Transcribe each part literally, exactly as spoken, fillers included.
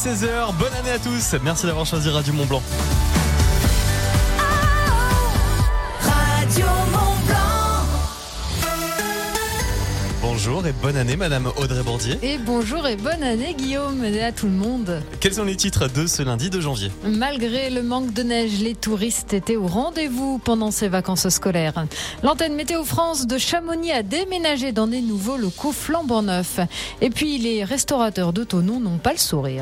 seize heures, bonne année à tous. Merci d'avoir choisi Radio Mont Blanc. Radio Mont Blanc. Bonjour et bonne année Madame Audrey Bordier. Et bonjour et bonne année Guillaume et à tout le monde. Quels sont les titres de ce lundi deux janvier ? Malgré le manque de neige, les touristes étaient au rendez-vous pendant ces vacances scolaires. L'antenne Météo France de Chamonix a déménagé dans des nouveaux locaux flambant neufs. Et puis les restaurateurs de Thonon n'ont pas le sourire.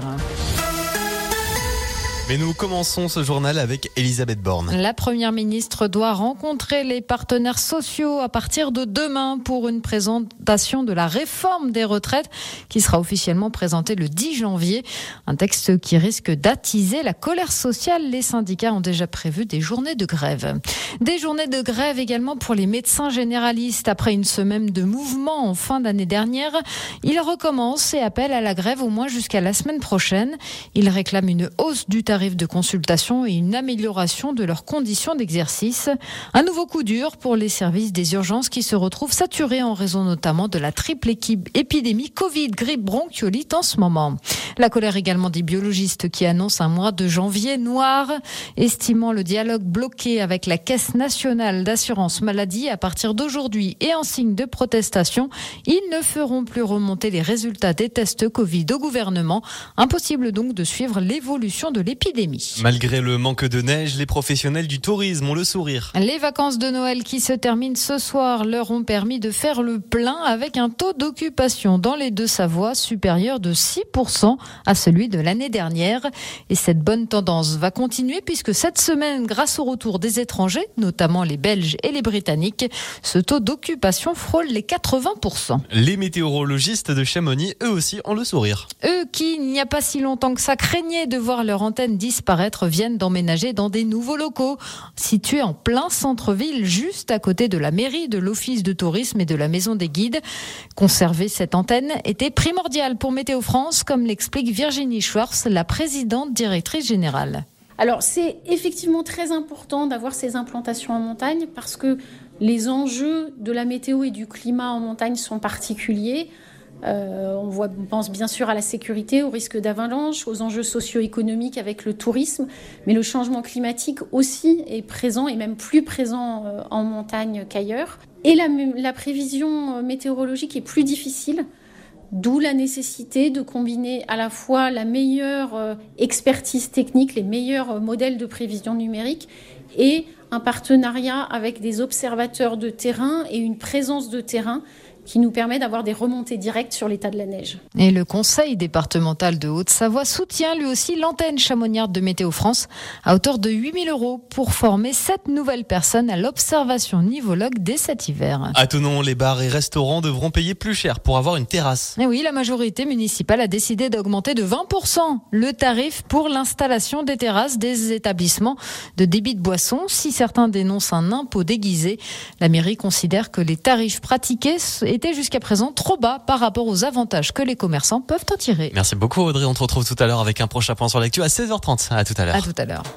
Mais nous commençons ce journal avec Elisabeth Borne. La première ministre doit rencontrer les partenaires sociaux à partir de demain pour une présentation de la réforme des retraites qui sera officiellement présentée le dix janvier. Un texte qui risque d'attiser la colère sociale. Les syndicats ont déjà prévu des journées de grève. Des journées de grève également pour les médecins généralistes. Après une semaine de mouvement en fin d'année dernière, ils recommencent et appellent à la grève au moins jusqu'à la semaine prochaine. Ils réclament une hausse du tarif de consultation et une amélioration de leurs conditions d'exercice. Un nouveau coup dur pour les services des urgences qui se retrouvent saturés en raison notamment de la triple épidémie Covid, grippe, bronchiolite en ce moment. La colère également des biologistes qui annoncent un mois de janvier noir, estimant le dialogue bloqué avec la Caisse nationale d'assurance maladie à partir d'aujourd'hui et en signe de protestation. Ils ne feront plus remonter les résultats des tests Covid au gouvernement. Impossible donc de suivre l'évolution de l'épidémie. Malgré le manque de neige, les professionnels du tourisme ont le sourire. Les vacances de Noël qui se terminent ce soir leur ont permis de faire le plein avec un taux d'occupation dans les Deux-Savoie supérieur de six pour cent à celui de l'année dernière. Et cette bonne tendance va continuer puisque cette semaine, grâce au retour des étrangers, notamment les Belges et les Britanniques, ce taux d'occupation frôle les quatre-vingts pour cent. Les météorologistes de Chamonix, eux aussi, ont le sourire. Eux qui, il n'y a pas si longtemps que ça, craignaient de voir leur antenne disparaître, viennent d'emménager dans des nouveaux locaux situés en plein centre-ville, juste à côté de la mairie, de l'office de tourisme et de la maison des guides. Conserver cette antenne était primordial pour Météo France, comme l'explique Virginie Schwartz, la présidente directrice générale. Alors c'est effectivement très important d'avoir ces implantations en montagne parce que les enjeux de la météo et du climat en montagne sont particuliers. Euh, on, voit, on pense bien sûr à la sécurité, au risque d'avalanche, aux enjeux socio-économiques avec le tourisme, mais le changement climatique aussi est présent et même plus présent euh, en montagne qu'ailleurs. Et la, la prévision météorologique est plus difficile, d'où la nécessité de combiner à la fois la meilleure euh, expertise technique, les meilleurs modèles de prévision numérique et un partenariat avec des observateurs de terrain et une présence de terrain qui nous permet d'avoir des remontées directes sur l'état de la neige. Et le conseil départemental de Haute-Savoie soutient lui aussi l'antenne chamonnière de Météo France à hauteur de huit mille euros pour former sept nouvelles personnes à l'observation nivologue dès cet hiver. À Thonon, les bars et restaurants devront payer plus cher pour avoir une terrasse. Et oui, la majorité municipale a décidé d'augmenter de vingt pour cent le tarif pour l'installation des terrasses des établissements de débit de boissons. Si certains dénoncent un impôt déguisé, la mairie considère que les tarifs pratiqués était jusqu'à présent trop bas par rapport aux avantages que les commerçants peuvent en tirer. Merci beaucoup Audrey, on te retrouve tout à l'heure avec un prochain point sur l'actu à seize heures trente. À tout à l'heure. À tout à l'heure.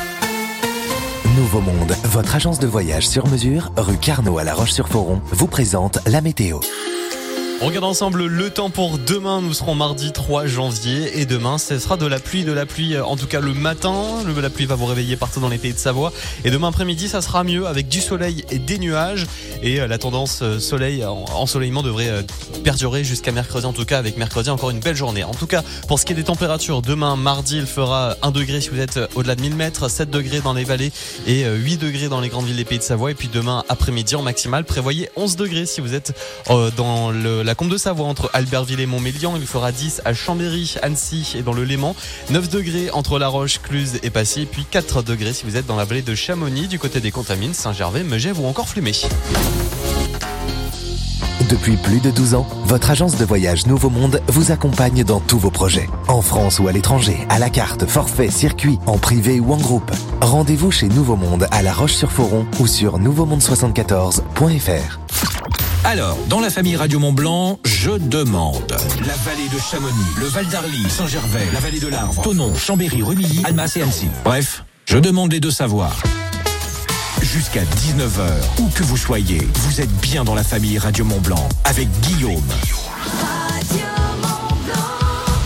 Nouveau Monde, votre agence de voyage sur mesure, rue Carnot à La Roche-sur-Foron, vous présente la météo. On regarde ensemble le temps pour demain. Nous serons mardi trois janvier et demain ce sera de la pluie, de la pluie en tout cas le matin. Le, la pluie va vous réveiller partout dans les pays de Savoie. Et demain après-midi ça sera mieux avec du soleil et des nuages. Et la tendance soleil, ensoleillement devrait perdurer jusqu'à mercredi, en tout cas avec mercredi encore une belle journée. En tout cas pour ce qui est des températures, demain mardi il fera un degré si vous êtes au-delà de mille mètres, sept degrés dans les vallées et huit degrés dans les grandes villes des pays de Savoie. Et puis demain après-midi en maximal prévoyez onze degrés si vous êtes euh, dans le, la Combe de Savoie entre Albertville et Montmélian. Il fera dix à Chambéry, Annecy et dans le Léman, neuf degrés entre La Roche, Cluse et Passy, et puis quatre degrés si vous êtes dans la vallée de Chamonix, du côté des Contamines, Saint-Gervais, Megève ou encore Flumet. Depuis plus de douze ans, votre agence de voyage Nouveau Monde vous accompagne dans tous vos projets. En France ou à l'étranger, à la carte, forfait, circuit, en privé ou en groupe. Rendez-vous chez Nouveau Monde à La Roche-sur-Foron ou sur nouveau monde soixante-quatorze point f r. Alors, dans la famille Radio Mont Blanc, je demande. La vallée de Chamonix, le Val d'Arly, Saint-Gervais, la vallée de l'Arve, Thonon, Chambéry, Rumilly, Annemasse et Annecy. Bref, je demande les deux savoirs. Jusqu'à dix-neuf heures, où que vous soyez, vous êtes bien dans la famille Radio Mont Blanc avec Guillaume. Radio Mont Blanc.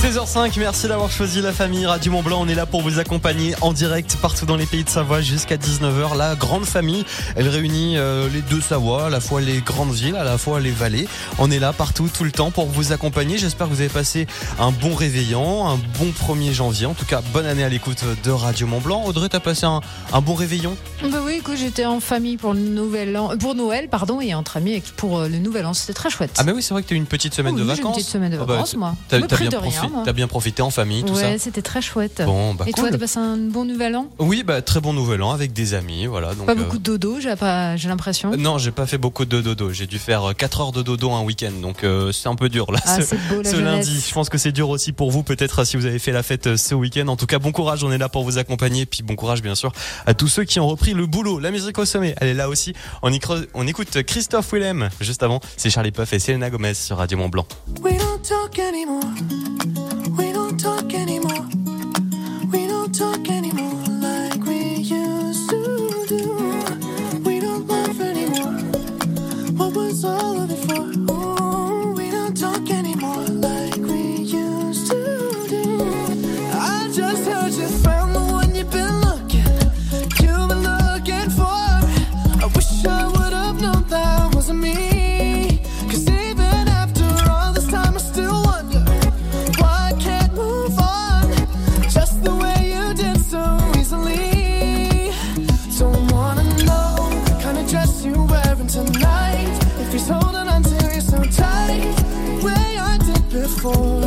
seize heures cinq, merci d'avoir choisi la famille Radio Mont Blanc. On est là pour vous accompagner en direct partout dans les pays de Savoie jusqu'à dix-neuf heures. La grande famille, elle réunit euh, les deux Savoies, à la fois les grandes villes, à la fois les vallées. On est là partout, tout le temps pour vous accompagner. J'espère que vous avez passé un bon réveillon, un bon premier janvier. En tout cas, bonne année à l'écoute de Radio Mont Blanc. Audrey, t'as passé un, un bon réveillon? Bah oui, écoute, j'étais en famille pour le nouvel an, pour Noël, pardon, et entre amis pour le nouvel an. C'était très chouette. Ah mais oui, c'est vrai que t'as eu une petite semaine oui, de j'ai vacances. Une petite semaine de vacances, ah bah, moi. T'as, Me t'as, bien de profi- rien, moi. t'as bien profité en famille, tout ouais, ça. Ouais, c'était très chouette. Bon, bah et cool. toi, t'as passé un bon nouvel an? Oui, bah très bon nouvel an avec des amis, voilà. Donc, pas euh... beaucoup de dodo, j'ai pas, j'ai l'impression. Non, j'ai pas fait beaucoup de dodo. J'ai dû faire quatre heures de dodo un week-end, donc euh, c'est un peu dur là. Ah, ce c'est beau, la ce jeunesse. lundi, je pense que c'est dur aussi pour vous, peut-être si vous avez fait la fête ce week-end. En tout cas, bon courage. On est là pour vous accompagner, puis bon courage bien sûr à tous ceux qui ont repris le boulot. La musique au sommet, elle est là aussi. On, y creuse, on écoute Christophe Willem. Juste avant, c'est Charlie Puth et Selena Gomez sur Radio Mont Blanc. We don't talk anymore. We don't talk anymore. We don't talk anymore like we used to do. We don't laugh anymore. What was all of it for? Ooh, we don't talk anymore like we used to do. I just heard you found the one you've been looking, you've been looking for. I wish I would have known that wasn't me. 'Cause even after all this time I still wonder why I can't move on just the way you did so easily. Don't wanna know the kind of dress you're wearing tonight, if he's holding on to you so tight the way I did before.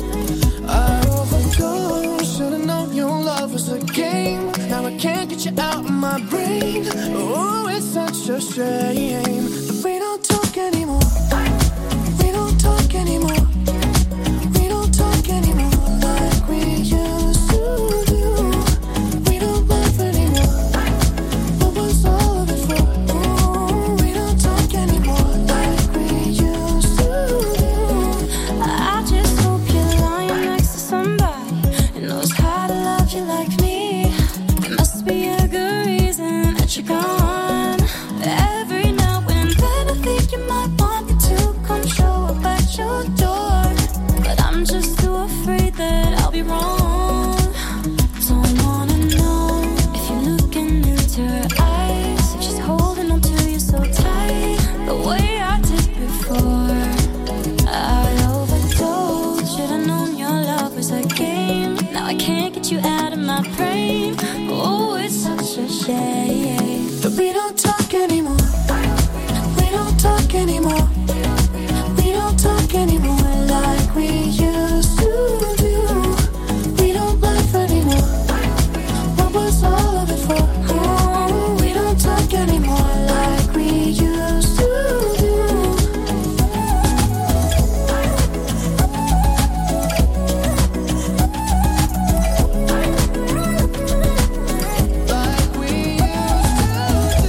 I overdosed, should've known your love was a game. Now I can't get you out of my brain. Oh, it's such a shame that we don't talk anymore. We don't talk anymore. We don't talk anymore like we used to do. We don't laugh anymore. What was all of it for? Ooh, we don't talk anymore like we used to do. I just hope you're lying next to somebody who knows how to love you like me. There must be a good reason that you're gone. Every now and then I think you might want me to come show up at your door, but I'm just too afraid that I'll be wrong. Don't wanna know if you're looking into her eyes, if she's holding on to you so tight the way I did before. I overdosed, should've known your love was a game. Now I can't get you out of my brain. Oh, it's such a shame that we don't talk anymore. We don't talk anymore. We don't talk anymore like we used to do. We don't laugh anymore. What was all of it for? Oh, we don't talk anymore like we used to do. Like we used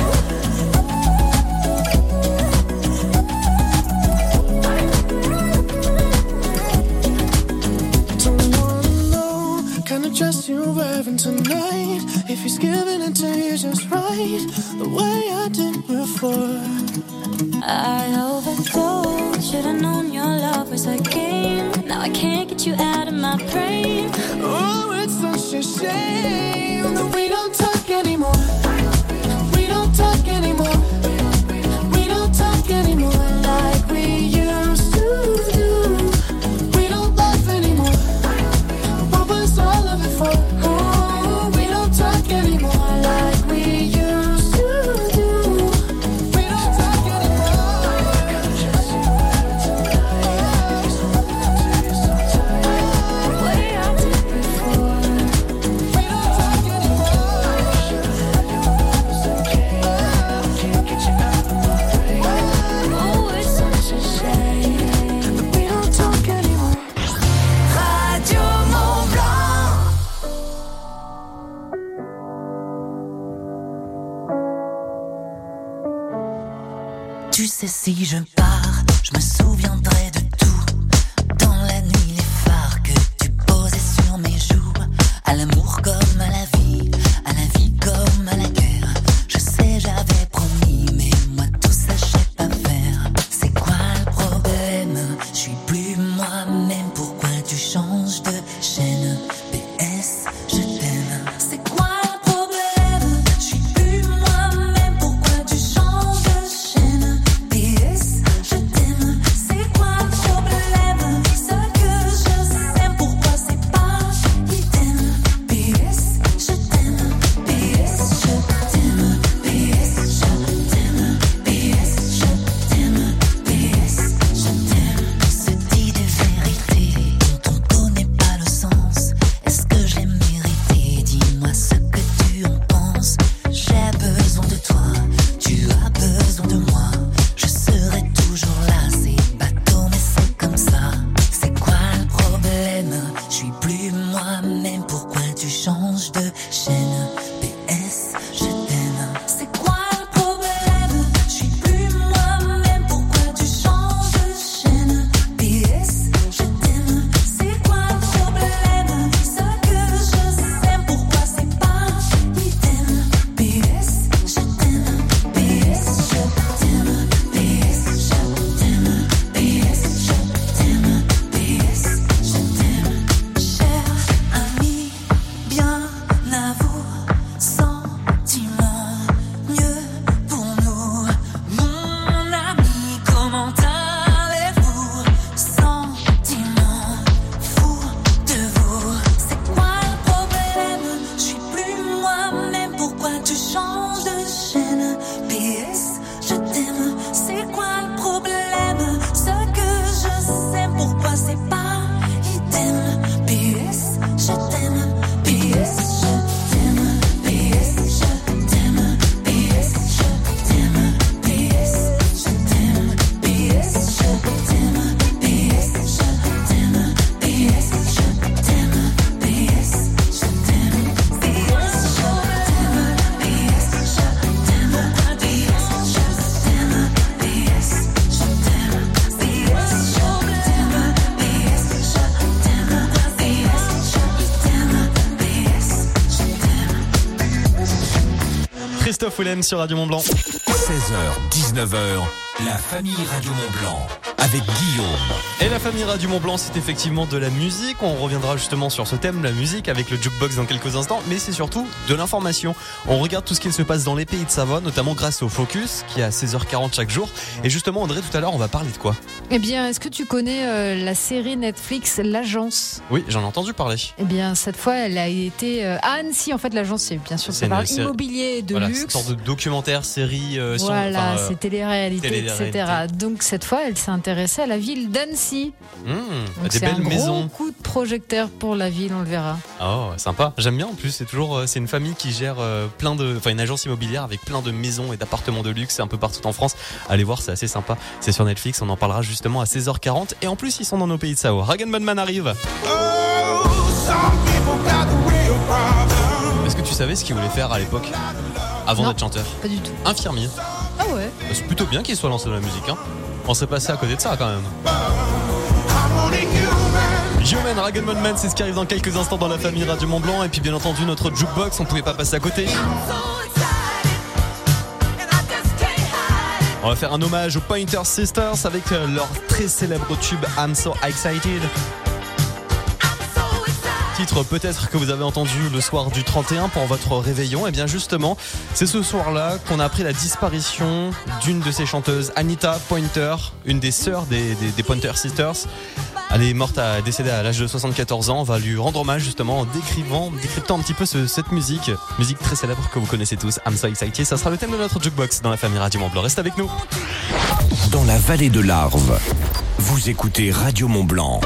to do. Don't wanna know kind of dress you're wearing tonight, if he's giving it to you just right the way I did before. I overdosed, should've known your love was a game. Now I can't get you out of my brain. Oh, it's such a shame that we don't talk anymore. We don't talk anymore. We don't talk anymore like we used to do. We don't laugh anymore. What was all of it for? Oh, we don't talk anymore like we used to do. We don't talk anymore. The way I did before. We don't talk anymore. Can't get you out of my brain. Oh, it's such a shame. We don't talk anymore. Radio Mont Blanc. Tu sais, si je pars, je me souviendrai de tout. Dans la nuit, les phares que tu posais sur mes joues. À l'amour comme à la vie, à la vie comme à la guerre. Je sais, j'avais promis, mais moi tout ça, je sais pas faire. C'est quoi le problème? Je suis plus moi-même, pourquoi tu changes? Christophe Willem sur Radio Mont Blanc. seize heures, dix-neuf heures, la famille Radio Mont Blanc avec Guillaume. Et la famille Radio Mont Blanc, c'est effectivement de la musique. On reviendra justement sur ce thème, la musique, avec le jukebox dans quelques instants. Mais c'est surtout de l'information. On regarde tout ce qu'il se passe dans les pays de Savoie, notamment grâce au Focus, qui est à seize heures quarante chaque jour. Et justement, André, tout à l'heure, on va parler de quoi ? Eh bien, est-ce que tu connais euh, la série Netflix L'Agence ? Oui, j'en ai entendu parler. Eh bien, cette fois, elle a été euh, à Annecy. En fait, l'agence, c'est bien sûr, C'est ça une parle série- immobilier de Voilà, luxe. c'est une sorte de documentaire, série, euh, sur- Voilà, enfin, euh, c'est télé-réalité, télé-réalité. et cetera. Donc cette fois, elle s'est intéressée à la ville d'Annecy. mmh, Donc des c'est un belles gros maisons. coup de projecteur pour la ville, on le verra. Oh, sympa. J'aime bien en plus. C'est toujours, euh, c'est une famille qui gère euh, plein de, enfin une agence immobilière avec plein de maisons et d'appartements de luxe un peu partout en France. Allez voir, c'est assez sympa. C'est sur Netflix. On en parlera justement à seize heures quarante. Et en plus, ils sont dans nos pays de Savoie. Rag and Bone Man arrive. Est-ce que tu savais ce qu'il voulait faire à l'époque, avant Non. d'être chanteur ? Pas du tout. Infirmier. Ah ouais. C'est plutôt bien qu'il soit lancé dans la musique, hein. On serait passé à côté de ça quand même. Human, Rag and Bone Man, c'est ce qui arrive dans quelques instants dans la famille Radio Mont Blanc. Et puis bien entendu notre jukebox, on pouvait pas passer à côté. On va faire un hommage aux Pointer Sisters avec leur très célèbre tube I'm So Excited. Titre peut-être que vous avez entendu le soir du trente et un pour votre réveillon. Et bien justement, c'est ce soir-là qu'on a appris la disparition d'une de ces chanteuses, Anita Pointer, une des sœurs des, des, des Pointer Sisters. Elle est morte, à, décédée à l'âge de soixante-quatorze ans. On va lui rendre hommage justement en décrivant, décryptant un petit peu ce, cette musique, musique très célèbre que vous connaissez tous, I'm So Excited. Ça sera le thème de notre jukebox dans la famille Radio Mont Blanc. Reste avec nous. Dans la vallée de l'Arve, vous écoutez Radio Mont Blanc.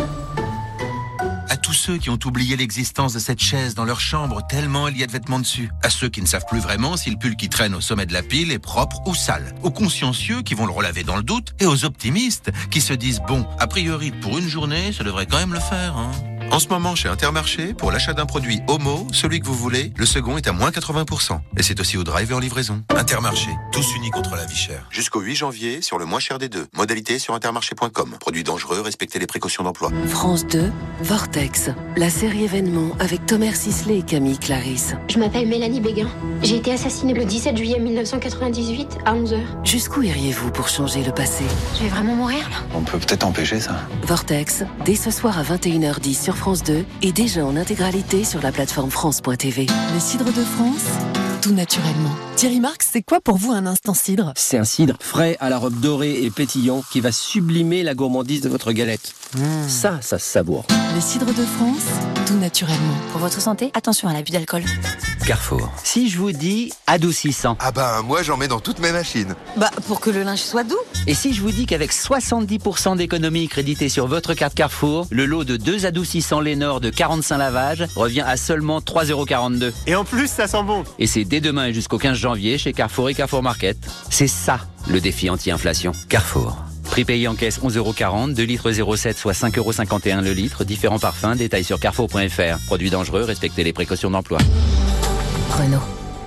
À tous ceux qui ont oublié l'existence de cette chaise dans leur chambre tellement il y a de vêtements dessus. À ceux qui ne savent plus vraiment si le pull qui traîne au sommet de la pile est propre ou sale. Aux consciencieux qui vont le relaver dans le doute. Et aux optimistes qui se disent bon, a priori pour une journée, ça devrait quand même le faire, hein. En ce moment, chez Intermarché, pour l'achat d'un produit Homo, celui que vous voulez, le second est à moins quatre-vingts pour cent. Et c'est aussi au drive et en livraison. Intermarché, tous unis contre la vie chère. Jusqu'au huit janvier, sur le moins cher des deux. Modalité sur intermarché point com. Produit dangereux, respectez les précautions d'emploi. France deux, Vortex, la série événement avec Thomas Sisley et Camille Clarisse. Je m'appelle Mélanie Béguin. J'ai été assassinée le dix-sept juillet mille neuf cent quatre-vingt-dix-huit à onze heures. Jusqu'où iriez-vous pour changer le passé? Je vais vraiment mourir là. On peut peut-être empêcher ça. Vortex, dès ce soir à vingt et une heures dix sur France deux et déjà en intégralité sur la plateforme France point T V. Les cidres de France, tout naturellement. Thierry Marx, c'est quoi pour vous un instant cidre? C'est un cidre frais à la robe dorée et pétillant qui va sublimer la gourmandise de votre galette. Mmh. Ça, ça se savoure. Les cidres de France, tout naturellement. Pour votre santé, attention à l'abus d'alcool. Carrefour. Si je vous dis adoucissant. Ah ben, moi j'en mets dans toutes mes machines. Bah, pour que le linge soit doux. Et si je vous dis qu'avec soixante-dix pour cent d'économie créditée sur votre carte Carrefour, le lot de deux adoucissants Lénore de quarante-cinq lavages revient à seulement trois euros quarante-deux. Et en plus, ça sent bon. Et c'est dès demain et jusqu'au quinze janvier chez Carrefour et Carrefour Market. C'est ça, le défi anti-inflation. Carrefour. Prix payé en caisse onze euros quarante, deux litres zéro sept, soit cinq euros cinquante et un le litre. Différents parfums, détails sur carrefour point f r. Produits dangereux, respectez les précautions d'emploi. Renault.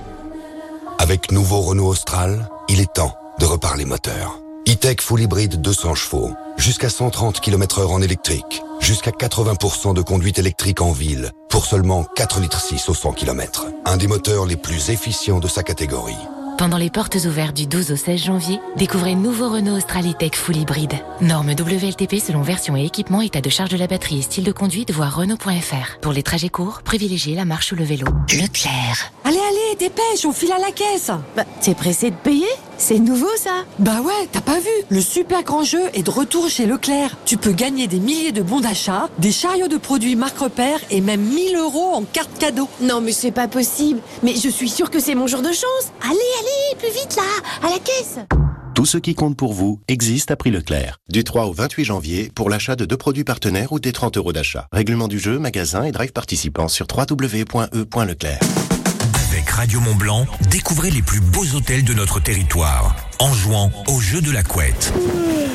Avec nouveau Renault Austral, il est temps de reparler moteur. E-Tech Full Hybride deux cents chevaux, jusqu'à cent trente kilomètres heure en électrique, jusqu'à quatre-vingts pour cent de conduite électrique en ville, pour seulement quatre virgule six litres au cent kilomètres. Un des moteurs les plus efficients de sa catégorie. Pendant les portes ouvertes du douze au seize janvier, découvrez nouveau Renault Austral E-Tech Full Hybride. Norme W L T P selon version et équipement, état de charge de la batterie et style de conduite, voir Renault point f r. Pour les trajets courts, privilégiez la marche ou le vélo. Leclerc. Allez, allez, dépêche, on file à la caisse. Bah, t'es pressé de payer? C'est nouveau ça? Bah ouais, t'as pas vu? Le super grand jeu est de retour chez Leclerc. Tu peux gagner des milliers de bons d'achat, des chariots de produits marque repère et même mille euros en carte cadeau. Non mais c'est pas possible. Mais je suis sûre que c'est mon jour de chance. Allez, allez, plus vite là, à la caisse. Tout ce qui compte pour vous existe à prix Leclerc. Du trois au vingt-huit janvier pour l'achat de deux produits partenaires ou des trente euros d'achat. Règlement du jeu, magasin et drive participants sur w w w point e point leclerc. Avec Radio Mont Blanc, découvrez les plus beaux hôtels de notre territoire en jouant au jeu de la couette. Tout de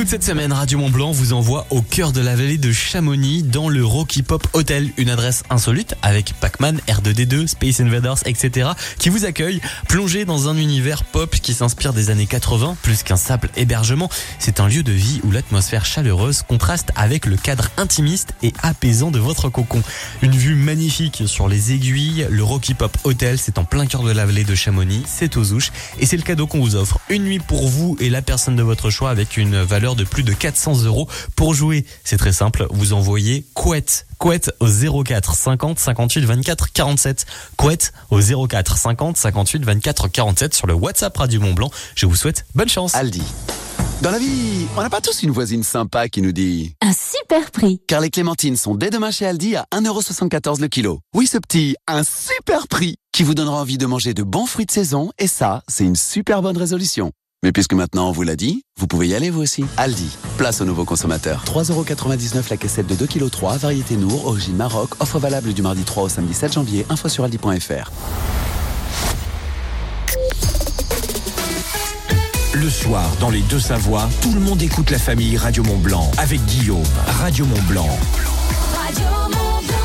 Toute cette semaine, Radio Mont-Blanc vous envoie au cœur de la vallée de Chamonix dans le Rocky Pop Hotel, une adresse insolite avec Pac-Man, R deux D deux, Space Invaders, et cetera qui vous accueille, plongé dans un univers pop qui s'inspire des années quatre-vingts, plus qu'un simple hébergement. C'est un lieu de vie où l'atmosphère chaleureuse contraste avec le cadre intimiste et apaisant de votre cocon. Une vue magnifique sur les aiguilles, le Rocky Pop Hotel, c'est en plein cœur de la vallée de Chamonix, c'est aux Ouches et c'est le cadeau qu'on vous offre. Une nuit pour vous et la personne de votre choix avec une valeur de plus de quatre cents euros. Pour jouer, c'est très simple, vous envoyez couette. Couette au zéro quatre cinquante cinquante-huit vingt-quatre quarante-sept. Couette au zéro quatre cinquante cinquante-huit vingt-quatre quarante-sept sur le WhatsApp Radio Mont-Blanc. Je vous souhaite bonne chance. Aldi. Dans la vie, on n'a pas tous une voisine sympa qui nous dit un super prix. Car les clémentines sont dès demain chez Aldi à un euro soixante-quatorze le kilo. Oui, ce petit un super prix qui vous donnera envie de manger de bons fruits de saison. Et ça, c'est une super bonne résolution. Mais puisque maintenant on vous l'a dit, vous pouvez y aller vous aussi. Aldi, place aux nouveaux consommateurs. trois euros quatre-vingt-dix-neuf la caissette de deux virgule trois kilos, variété Nour, origine Maroc, offre valable du mardi trois au samedi sept janvier, info sur aldi point fr. Le soir, dans les Deux-Savoies, tout le monde écoute la famille Radio Mont-Blanc avec Guillaume. Radio Mont-Blanc. Radio Mont-Blanc.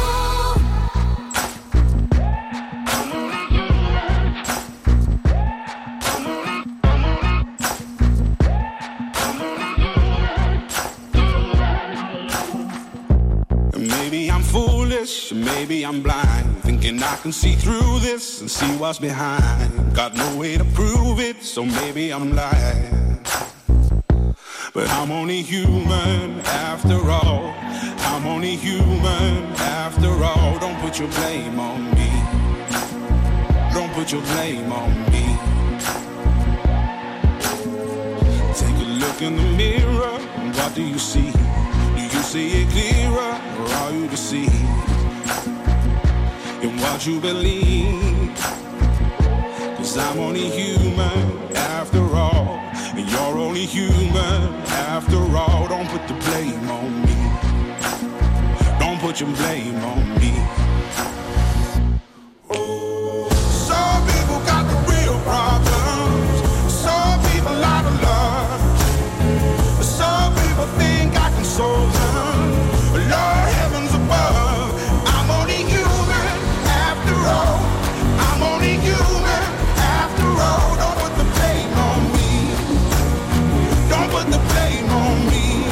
Maybe I'm foolish, maybe I'm blind, thinking I can see through this and see what's behind. Got no way to prove it, so maybe I'm lying. But I'm only human after all. I'm only human after all. Don't put your blame on me. Don't put your blame on me. Take a look in the mirror, and what do you see? Do you see it clearer, or are you deceived in what you believe? 'Cause I'm only human after all, and you're only human after all. Don't put the blame on me. Don't put your blame on me. Some people got the real problems. Some people out of love. Some people think I can solve them. Lord heavens above, I'm only human after all. I'm only human after all. Don't put the blame on me. Don't put the blame on me.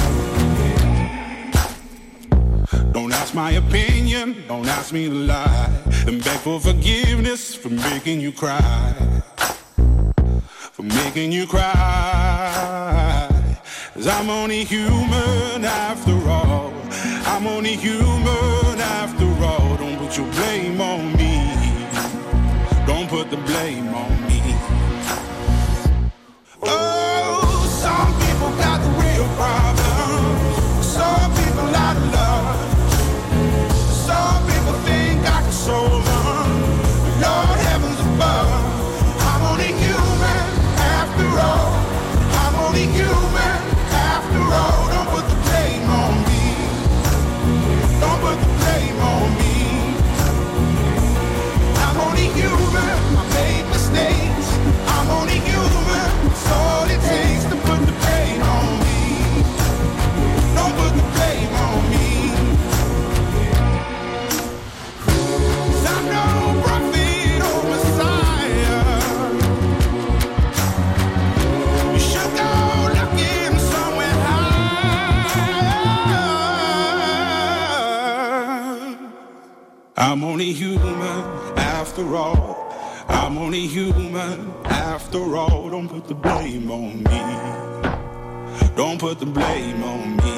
Don't ask my opinion, don't ask me to lie, and beg for forgiveness for making you cry, for making you cry. 'Cause I'm only human after all. I'm only human after all. Don't put your blame on me. Don't put the blame on me. Oh, some people got the real problems. Some people out of love. Some people think I can solve them. Lord heavens above, I'm only human after all. I'm only human after all. Don't put the blame on me. Don't put the blame on me. I'm only human. I made mistakes. I'm only human. It's all it takes to put the blame on me. Don't put the blame on me. 'Cause I'm no prophet or Messiah. You should go looking somewhere higher. I'm only human after all. I'm only human after all. Don't put the blame on me. Don't put the blame on me.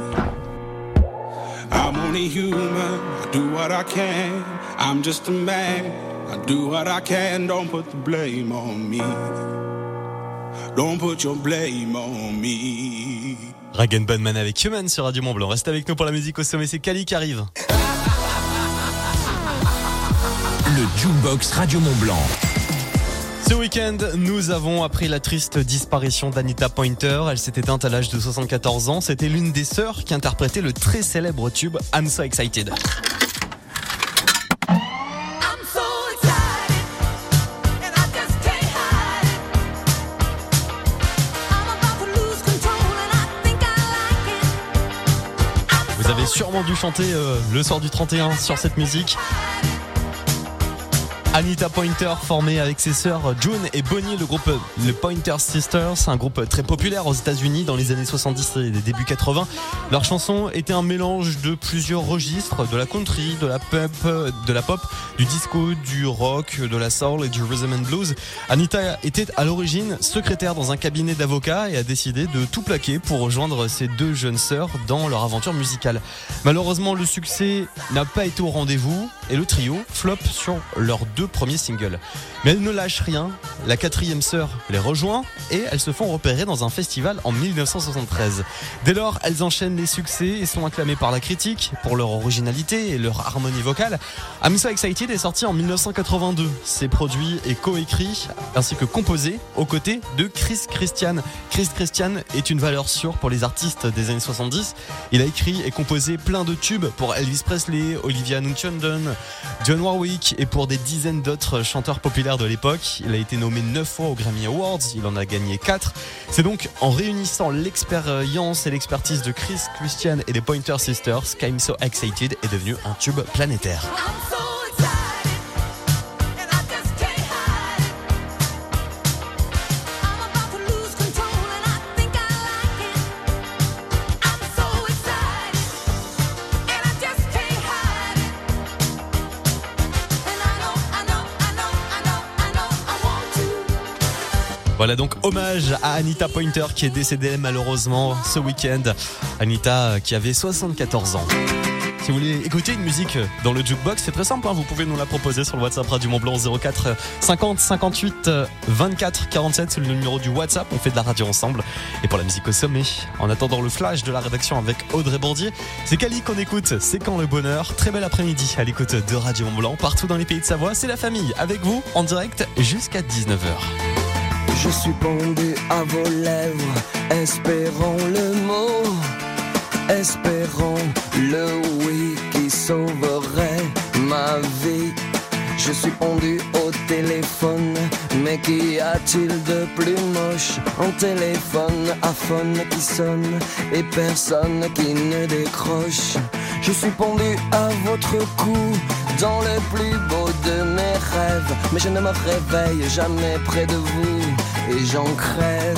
I'm only human. I do what I can. I'm just a man. I do what I can. Don't put the blame on me. Don't put your blame on me. Rag and Bone Man avec Human sur Radio Mont-Blanc. Reste avec nous pour la musique au sommet, c'est Kali qui arrive. Le Jukebox Radio Mont-Blanc. Ce week-end, nous avons appris la triste disparition d'Anita Pointer. Elle s'est éteinte à l'âge de soixante-quatorze ans. C'était l'une des sœurs qui interprétait le très célèbre tube I'm So Excited. I'm about to lose control and I Vous avez sûrement dû chanter euh, le soir du trente et un sur cette musique. Anita Pointer, formée avec ses sœurs June et Bonnie, le groupe le Pointer Sisters, un groupe très populaire aux États-Unis dans les années soixante-dix et les débuts quatre-vingts. Leur chanson était un mélange de plusieurs registres, de la country, de la pop, de la pop, du disco, du rock, de la soul et du rhythm and blues. Anita était à l'origine secrétaire dans un cabinet d'avocats et a décidé de tout plaquer pour rejoindre ses deux jeunes sœurs dans leur aventure musicale. Malheureusement, le succès n'a pas été au rendez-vous et le trio flop sur leurs deux premiers singles. Mais elles ne lâchent rien. La quatrième sœur les rejoint et elles se font repérer dans un festival en dix-neuf cent soixante-treize. Dès lors, elles enchaînent les succès et sont acclamées par la critique pour leur originalité et leur harmonie vocale. I'm So Excited est sorti en dix-neuf cent quatre-vingt-deux. C'est produit et coécrit ainsi que composé aux côtés de Chris Christian. Chris Christian est une valeur sûre pour les artistes des années soixante-dix. Il a écrit et composé plein de tubes pour Elvis Presley, Olivia Newton-John, John Warwick et pour des dizaines d'autres chanteurs populaires de l'époque. Il a été nommé neuf fois aux Grammy Awards, il en a gagné quatre. C'est donc en réunissant l'expérience et l'expertise de Chris Christian et des Pointer Sisters qu'I'm So Excited est devenu un tube planétaire. Voilà donc hommage à Anita Pointer qui est décédée malheureusement ce week-end. Anita qui avait soixante-quatorze ans. Si vous voulez écouter une musique dans le jukebox, c'est très simple, hein, vous pouvez nous la proposer sur le WhatsApp Radio Mont Blanc zéro quatre cinquante cinquante-huit vingt-quatre quarante-sept, c'est le numéro du WhatsApp, on fait de la radio ensemble. Et pour la musique au sommet, en attendant le flash de la rédaction avec Audrey Bourdier, c'est Cali qu'on écoute, c'est quand le bonheur. Très bel après-midi à l'écoute de Radio Mont Blanc, partout dans les pays de Savoie, c'est la famille avec vous en direct jusqu'à dix-neuf heures. Je suis pendu à vos lèvres, espérant le mot, espérant le oui qui sauverait ma vie. Je suis pendu au téléphone, mais qu'y a-t-il de plus moche? Un téléphone à phone qui sonne et personne qui ne décroche. Je suis pendu à votre cou, dans le plus beau de mes rêves, mais je ne me réveille jamais près de vous et j'en crève.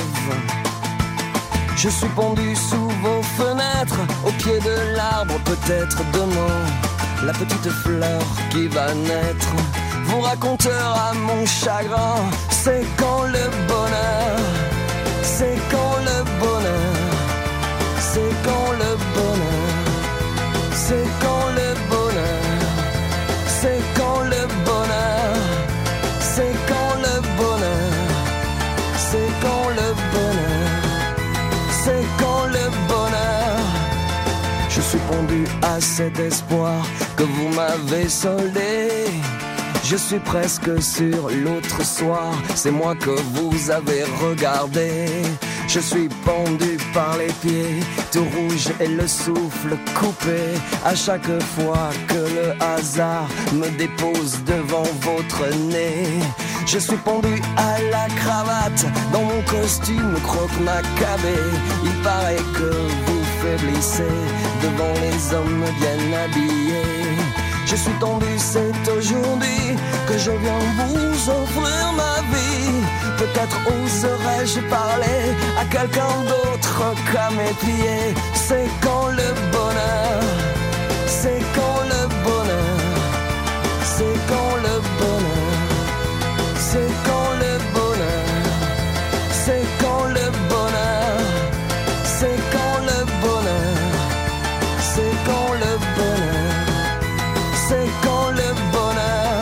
Je suis pendu sous vos fenêtres, au pied de l'arbre, peut-être demain la petite fleur qui va naître vous racontera mon chagrin. C'est quand le bonheur, c'est quand le bonheur, c'est quand le bonheur, c'est quand le bonheur, c'est quand le bonheur, c'est quand le bonheur, c'est quand le bonheur, c'est quand le bonheur. Je suis pendu à cet espoir que vous m'avez soldé. Je suis presque sur l'autre soir, c'est moi que vous avez regardé. Je suis pendu par les pieds, tout rouge et le souffle coupé. À chaque fois que le hasard me dépose devant votre nez. Je suis pendu à la cravate, dans mon costume croque-macabé. Il paraît que vous faiblissez devant les hommes bien habillés. Je suis tendu, c'est aujourd'hui que je viens vous offrir ma vie. Peut-être oserais-je parler à quelqu'un d'autre qu'à mes pieds. C'est quand le bonheur, c'est quand le bonheur, c'est quand le bonheur, c'est quand le bonheur, c'est quand le bonheur, c'est quand le bonheur, c'est quand le bonheur, c'est quand le bonheur.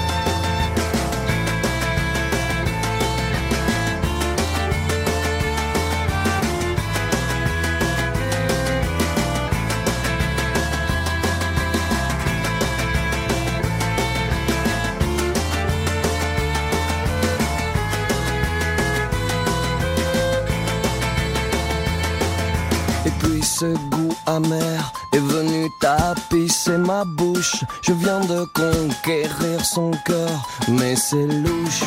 Et puis ce goût amer est venu tapisser ma bouche. Je viens de conquérir son cœur, mais c'est louche.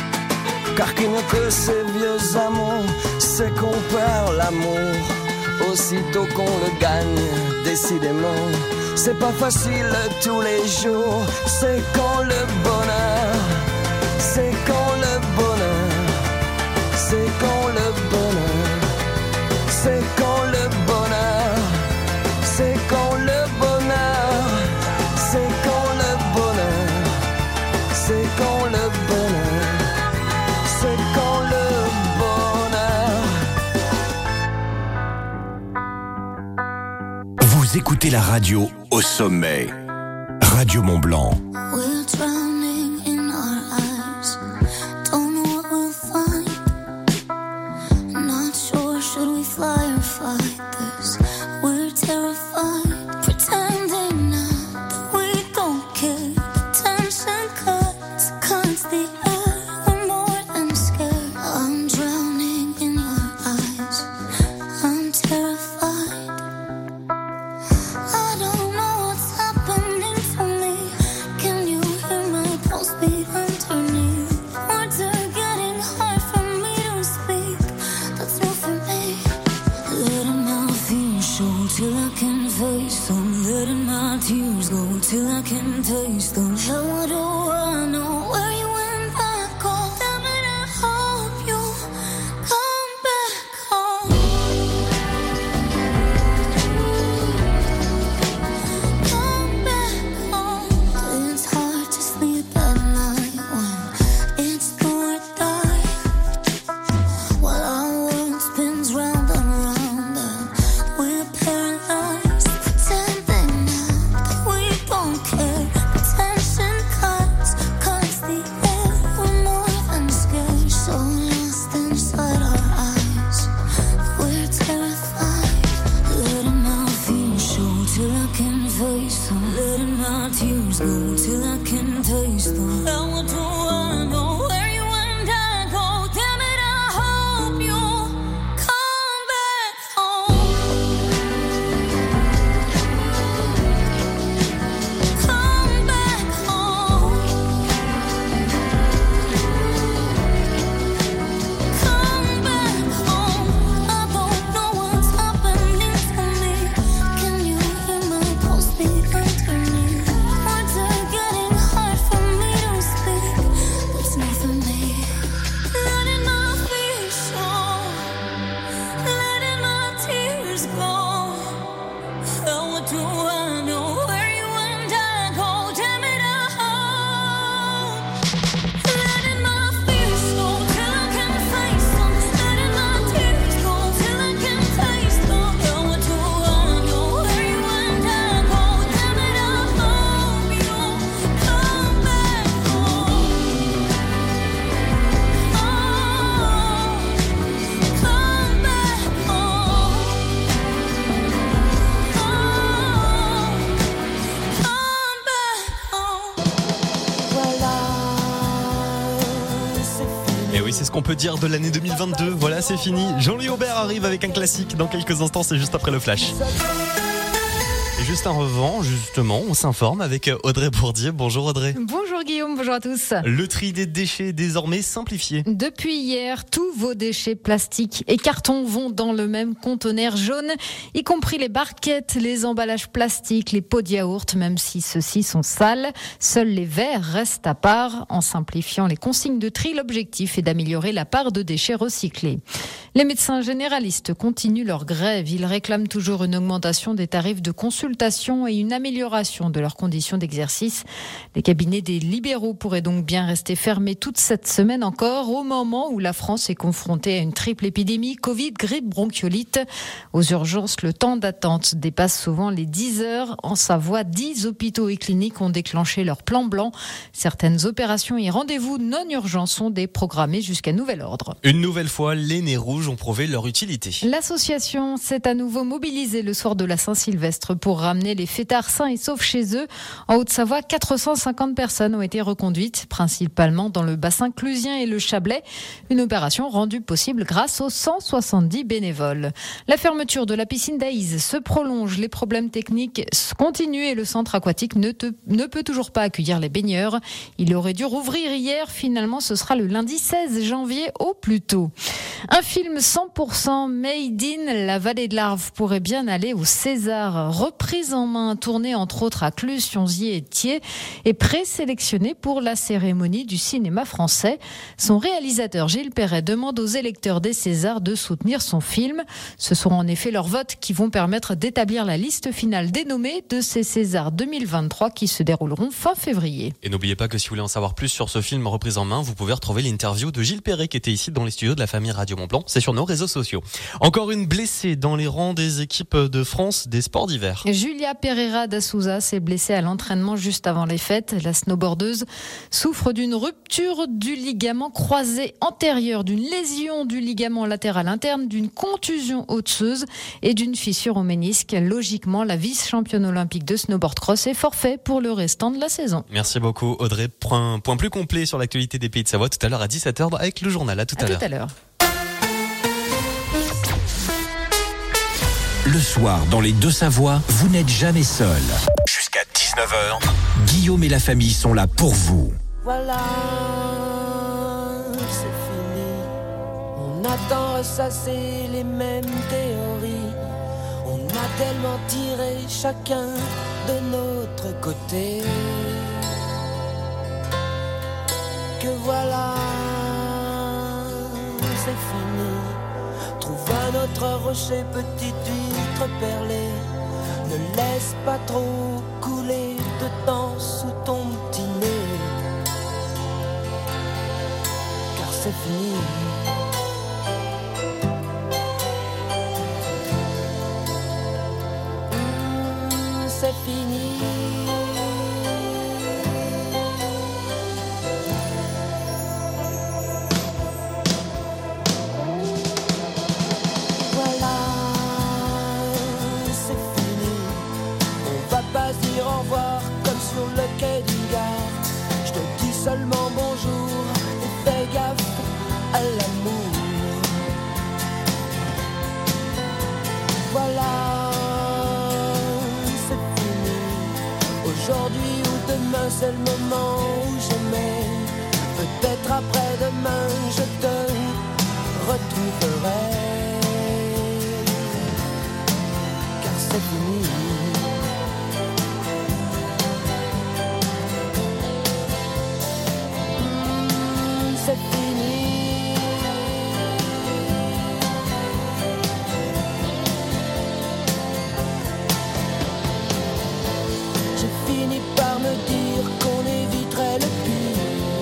Car qui ne que ces vieux amours, c'est qu'on perd l'amour aussitôt qu'on le gagne. Décidément, c'est pas facile tous les jours. C'est quand le bonheur, c'est quand le bonheur, c'est quand le bonheur, c'est quand le bonheur, c'est quand le bonheur, c'est quand le bonheur, c'est quand le bonheur, c'est quand le bonheur. Vous écoutez la radio au sommet. Radio Mont-Blanc. We're drowning in our eyes. Don't know what we'll find. Not sure, should we fly or fight this? We're terrified, pretending now that we don't care. Tension cuts, cuts the air. We're more than scared. I'm drowning in your eyes. I'm terrified. I don't know what's happening to me. Can you hear my pulse beat underneath? Words are getting hard for me to speak. That's new for me. Letting my fears show till I can face them. Letting my tears go till I can taste them. How do I know where you went back home? Damn it, I hope you come back home. Come back home. It's hard to sleep at night when it's do or die. While our world spins round and round and we're paralyzed, pretending now that we don't care. Tension cuts, cuts the air. We're more than scared, so lost inside our eyes. We're terrified. Letting my fears show till I can face them. Letting my tears go till I can taste them. How do I know where you and I go? Damn it, I hope you come back home. Come back home. Come back home. I don't know what's happening to me. Can you hear my pulse beat underneath? Words are getting hard for me to speak. That's new for me. Letting my fears show, letting my tears go. How do I know where you and I go? Damn it, I hope. Letting my fears show till I can face them. Letting my tears go till I can taste them. How do I know where you and I go? Damn it, I hope you come back home. Oh, come back home. Et oui, c'est ce qu'on peut dire de l'année deux mille vingt-deux. Voilà, c'est fini. Jean-Louis Aubert arrive avec un classique dans quelques instants, c'est juste après le flash. Et juste avant, justement, on s'informe avec Audrey Bourdier. Bonjour Audrey. Bonjour Guillaume, bonjour à tous. Le tri des déchets est désormais simplifié. Depuis hier, tous vos déchets plastiques et cartons vont dans le même conteneur jaune, y compris les barquettes, les emballages plastiques, les pots de yaourt, même si ceux-ci sont sales. Seuls les verres restent à part. En simplifiant les consignes de tri, l'objectif est d'améliorer la part de déchets recyclés. Les médecins généralistes continuent leur grève. Ils réclament toujours une augmentation des tarifs de consultation et une amélioration de leurs conditions d'exercice. Les cabinets des libéraux pourraient donc bien rester fermés toute cette semaine encore, au moment où la France est confrontée à une triple épidémie, Covid, grippe, bronchiolite. Aux urgences, le temps d'attente dépasse souvent les dix heures. En Savoie, dix hôpitaux et cliniques ont déclenché leur plan blanc. Certaines opérations et rendez-vous non urgents sont déprogrammés jusqu'à nouvel ordre. Une nouvelle fois, les nez rouges ont prouvé leur utilité. L'association s'est à nouveau mobilisée le soir de la Saint-Sylvestre pour pour ramener les fêtards sains et saufs chez eux. En Haute-Savoie, quatre cent cinquante personnes ont été reconduites, principalement dans le bassin clusien et le Chablais. Une opération rendue possible grâce aux cent soixante-dix bénévoles. La fermeture de la piscine d'Aïs se prolonge. Les problèmes techniques continuent et le centre aquatique ne, te, ne peut toujours pas accueillir les baigneurs. Il aurait dû rouvrir hier. Finalement, ce sera le lundi seize janvier au plus tôt. Un film cent pour cent made in la vallée de l'Arve pourrait bien aller au César. Reprise en main, tournée entre autres à Cluse, Sionzier et Thiers, et présélectionné pour la cérémonie du cinéma français. Son réalisateur Gilles Perret demande aux électeurs des Césars de soutenir son film. Ce seront en effet leurs votes qui vont permettre d'établir la liste finale dénommée de ces Césars deux mille vingt-trois qui se dérouleront fin février. Et n'oubliez pas que si vous voulez en savoir plus sur ce film Reprise en main, vous pouvez retrouver l'interview de Gilles Perret qui était ici dans les studios de la famille Radio Mont-Blanc. C'est sur nos réseaux sociaux. Encore une blessée dans les rangs des équipes de France des sports d'hiver. Julia Pereira da Souza s'est blessée à l'entraînement juste avant les fêtes. La snowboardeuse souffre d'une rupture du ligament croisé antérieur, d'une lésion du ligament latéral interne, d'une contusion osseuse et d'une fissure au ménisque. Logiquement, la vice-championne olympique de snowboard cross est forfait pour le restant de la saison. Merci beaucoup Audrey. Point, point plus complet sur l'actualité des Pays de Savoie tout à l'heure à dix-sept heures avec le journal. À tout à, à l'heure. Tout à l'heure. Le soir, dans les Deux-Savoies, vous n'êtes jamais seul. Jusqu'à dix-neuf heures, Guillaume et la famille sont là pour vous. Voilà, c'est fini. On a tant ressassé les mêmes théories. On a tellement tiré chacun de notre côté. Que voilà, c'est fini. Trouve un autre rocher, petite vitre perlée. Ne laisse pas trop couler de temps sous ton petit nez. Car c'est fini. Mmh, c'est fini. Dire au revoir comme sur le quai d'une gare. Je te dis seulement bonjour et fais gaffe à l'amour. Voilà, c'est fini. Aujourd'hui ou demain c'est le moment où j'aimais. Peut-être après-demain je te retrouverai. Car c'est fini. C'est fini. J'ai fini par me dire qu'on éviterait le pire,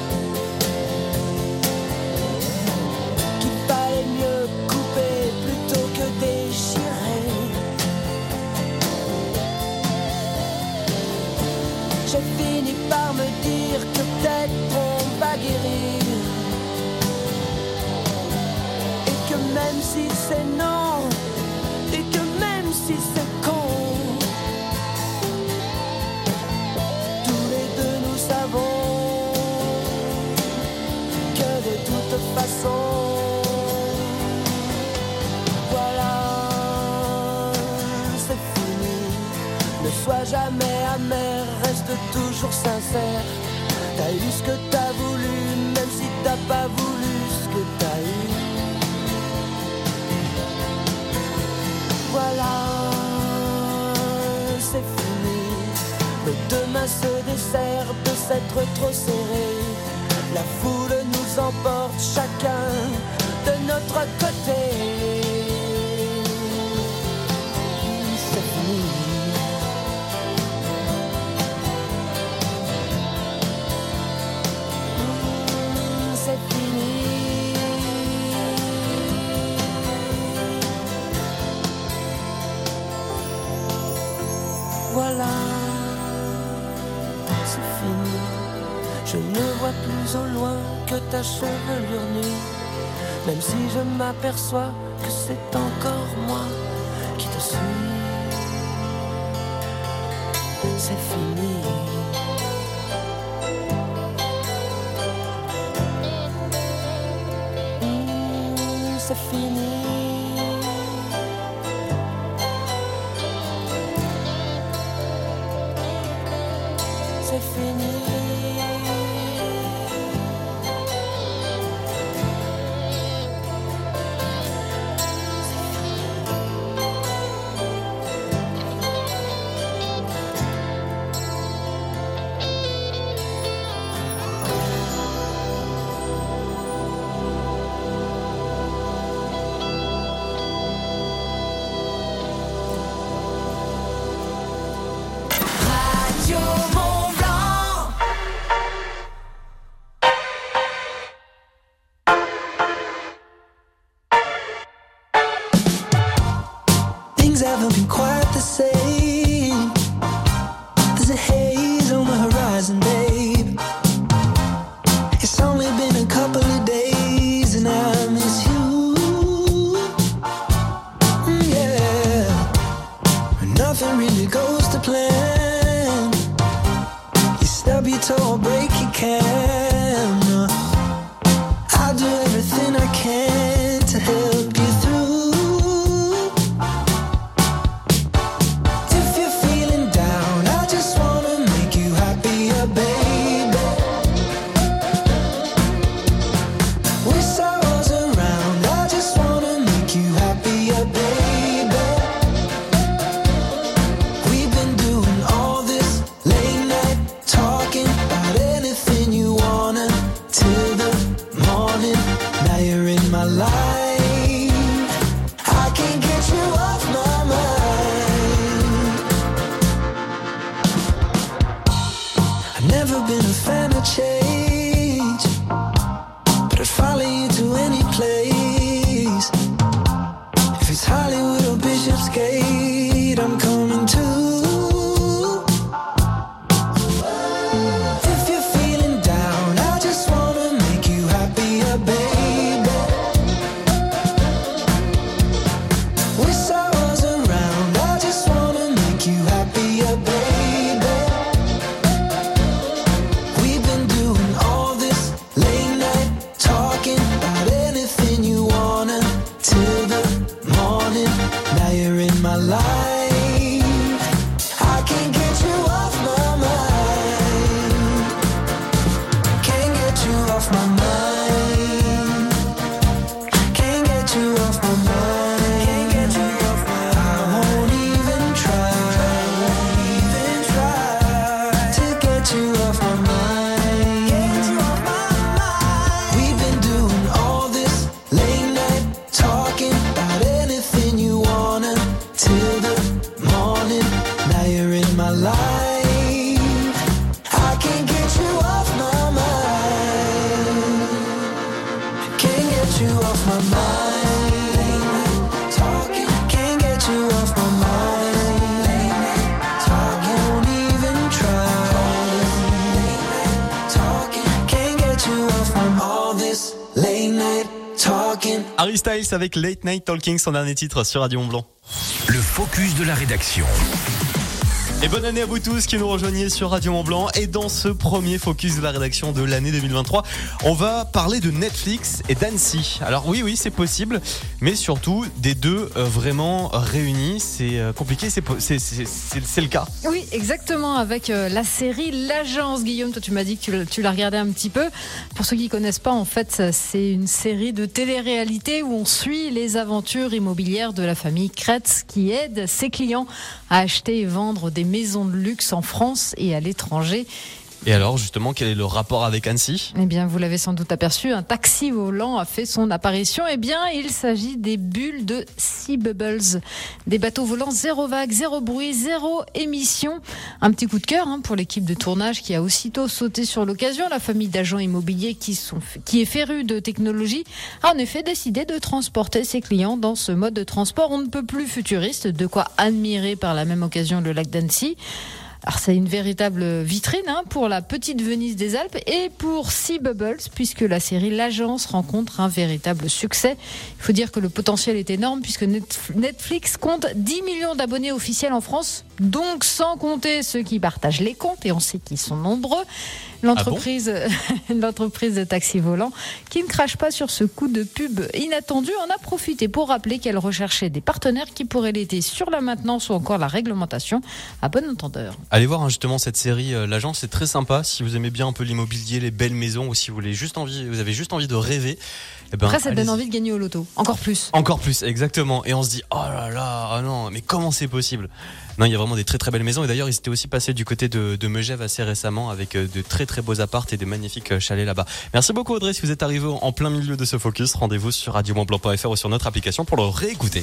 qu'il fallait mieux couper plutôt que déchirer. J'ai fini par me dire que peut-être on va guérir. Et que même si c'est non, et que même si c'est con, tous les deux nous savons que de toute façon, voilà, c'est fini. Ne sois jamais amer, reste toujours sincère. T'as eu ce que t'as voulu, même si t'as pas voulu ce que t'as eu. Voilà, c'est fini. Le demain se dessert de s'être trop serré. La foule nous emporte chacun de notre côté. C'est fini. C'est fini. Voilà, c'est fini. Je ne vois plus au loin que ta chevelure nue. Même si je m'aperçois que c'est encore moi qui te suis. c'est fini. Mmh, c'est fini. C'est fini. Radio Mont Blanc. Things haven't been quite the same. There's a haze on the horizon, babe. It's only been a couple of days and I miss you. Mm, yeah. Nothing really goes to plan. You stub your toe or break your can. I'll do everything I can to help you through. If you're feeling down, I just wanna make you happier, baby. Wish I was around, I just wanna make you happier, baby. We've been doing all this late night talking about anything you wanna till the morning. Now you're in my life. I can't get you off my mind. I've never been a fan of change, but I'd follow you to any place. If it's Hollywood or Bishopsgate, I'm coming too. If you're feeling down, I just wanna make you happier, baby. Wish I was around, I just wanna make you happier, baby. We've been doing all this late night talking about anything you wanna till the morning. Now you're in my life. I can't get you off my mind. Can't get you off my mind. Can't get you off my mind. Can't get you off my mind. I won't even try. Won't even try to get you off my mind. Get you off my mind. We've been doing all this late night talking about anything you wanna till the morning. Now you're in my life. I can't get you off my mind. Can't get you off my mind. Late night talking. Can't get you off my mind. Late night talking. Won't even try. Late night talking. Can't get you off from all this late night talking. Harry Styles avec Late Night Talking, son dernier titre sur Radio Mont Blanc. Le focus de la rédaction. Et bonne année à vous tous qui nous rejoignez sur Radio Mont Blanc. Et dans ce premier focus de la rédaction de l'année deux mille vingt-trois, on va parler de Netflix et d'Annecy. Alors oui, oui, c'est possible, mais surtout des deux euh, vraiment réunis. C'est euh, compliqué, c'est, c'est, c'est, c'est, c'est le cas. Oui, exactement, avec euh, la série L'Agence. Guillaume, toi tu m'as dit que tu, l'as- tu l'as regardé un petit peu. Pour ceux qui ne connaissent pas, en fait, c'est une série de télé-réalité où on suit les aventures immobilières de la famille Kretz qui aide ses clients à acheter et vendre des maisons de luxe en France et à l'étranger. Et alors, justement, quel est le rapport avec Annecy ? Eh bien, vous l'avez sans doute aperçu, un taxi volant a fait son apparition. Eh bien, il s'agit des bulles de Sea Bubbles. Des bateaux volants zéro vague, zéro bruit, zéro émission. Un petit coup de cœur hein, pour l'équipe de tournage qui a aussitôt sauté sur l'occasion. La famille d'agents immobiliers qui, sont, qui est férue de technologie a en effet décidé de transporter ses clients dans ce mode de transport on ne peut plus futuriste, de quoi admirer par la même occasion le lac d'Annecy. Alors c'est une véritable vitrine hein, pour la petite Venise des Alpes et pour Sea Bubbles, puisque la série L'Agence rencontre un véritable succès. Il faut dire que le potentiel est énorme, puisque Netflix compte dix millions d'abonnés officiels en France Donc, sans compter ceux qui partagent les comptes, et on sait qu'ils sont nombreux. L'entreprise, ah bon l'entreprise de taxi volant, qui ne crache pas sur ce coup de pub inattendu, en a profité pour rappeler qu'elle recherchait des partenaires qui pourraient l'aider sur la maintenance ou encore la réglementation, à bon entendeur. Allez voir hein, justement cette série, euh, l'agence, c'est très sympa. Si vous aimez bien un peu l'immobilier, les belles maisons, ou si vous voulez juste envie, vous avez juste envie de rêver. Eh ben, Après, ça te donne allez-y. envie de gagner au loto. Encore plus. Encore plus, exactement. Et on se dit, oh là là, oh non, mais comment c'est possible? Non, il y a vraiment des très très belles maisons. Et d'ailleurs, ils étaient aussi passés du côté de, de Megève assez récemment avec de très très beaux apparts et des magnifiques chalets là-bas. Merci beaucoup Audrey, si vous êtes arrivé en plein milieu de ce focus, rendez-vous sur radio mont blanc point f r ou sur notre application pour le réécouter.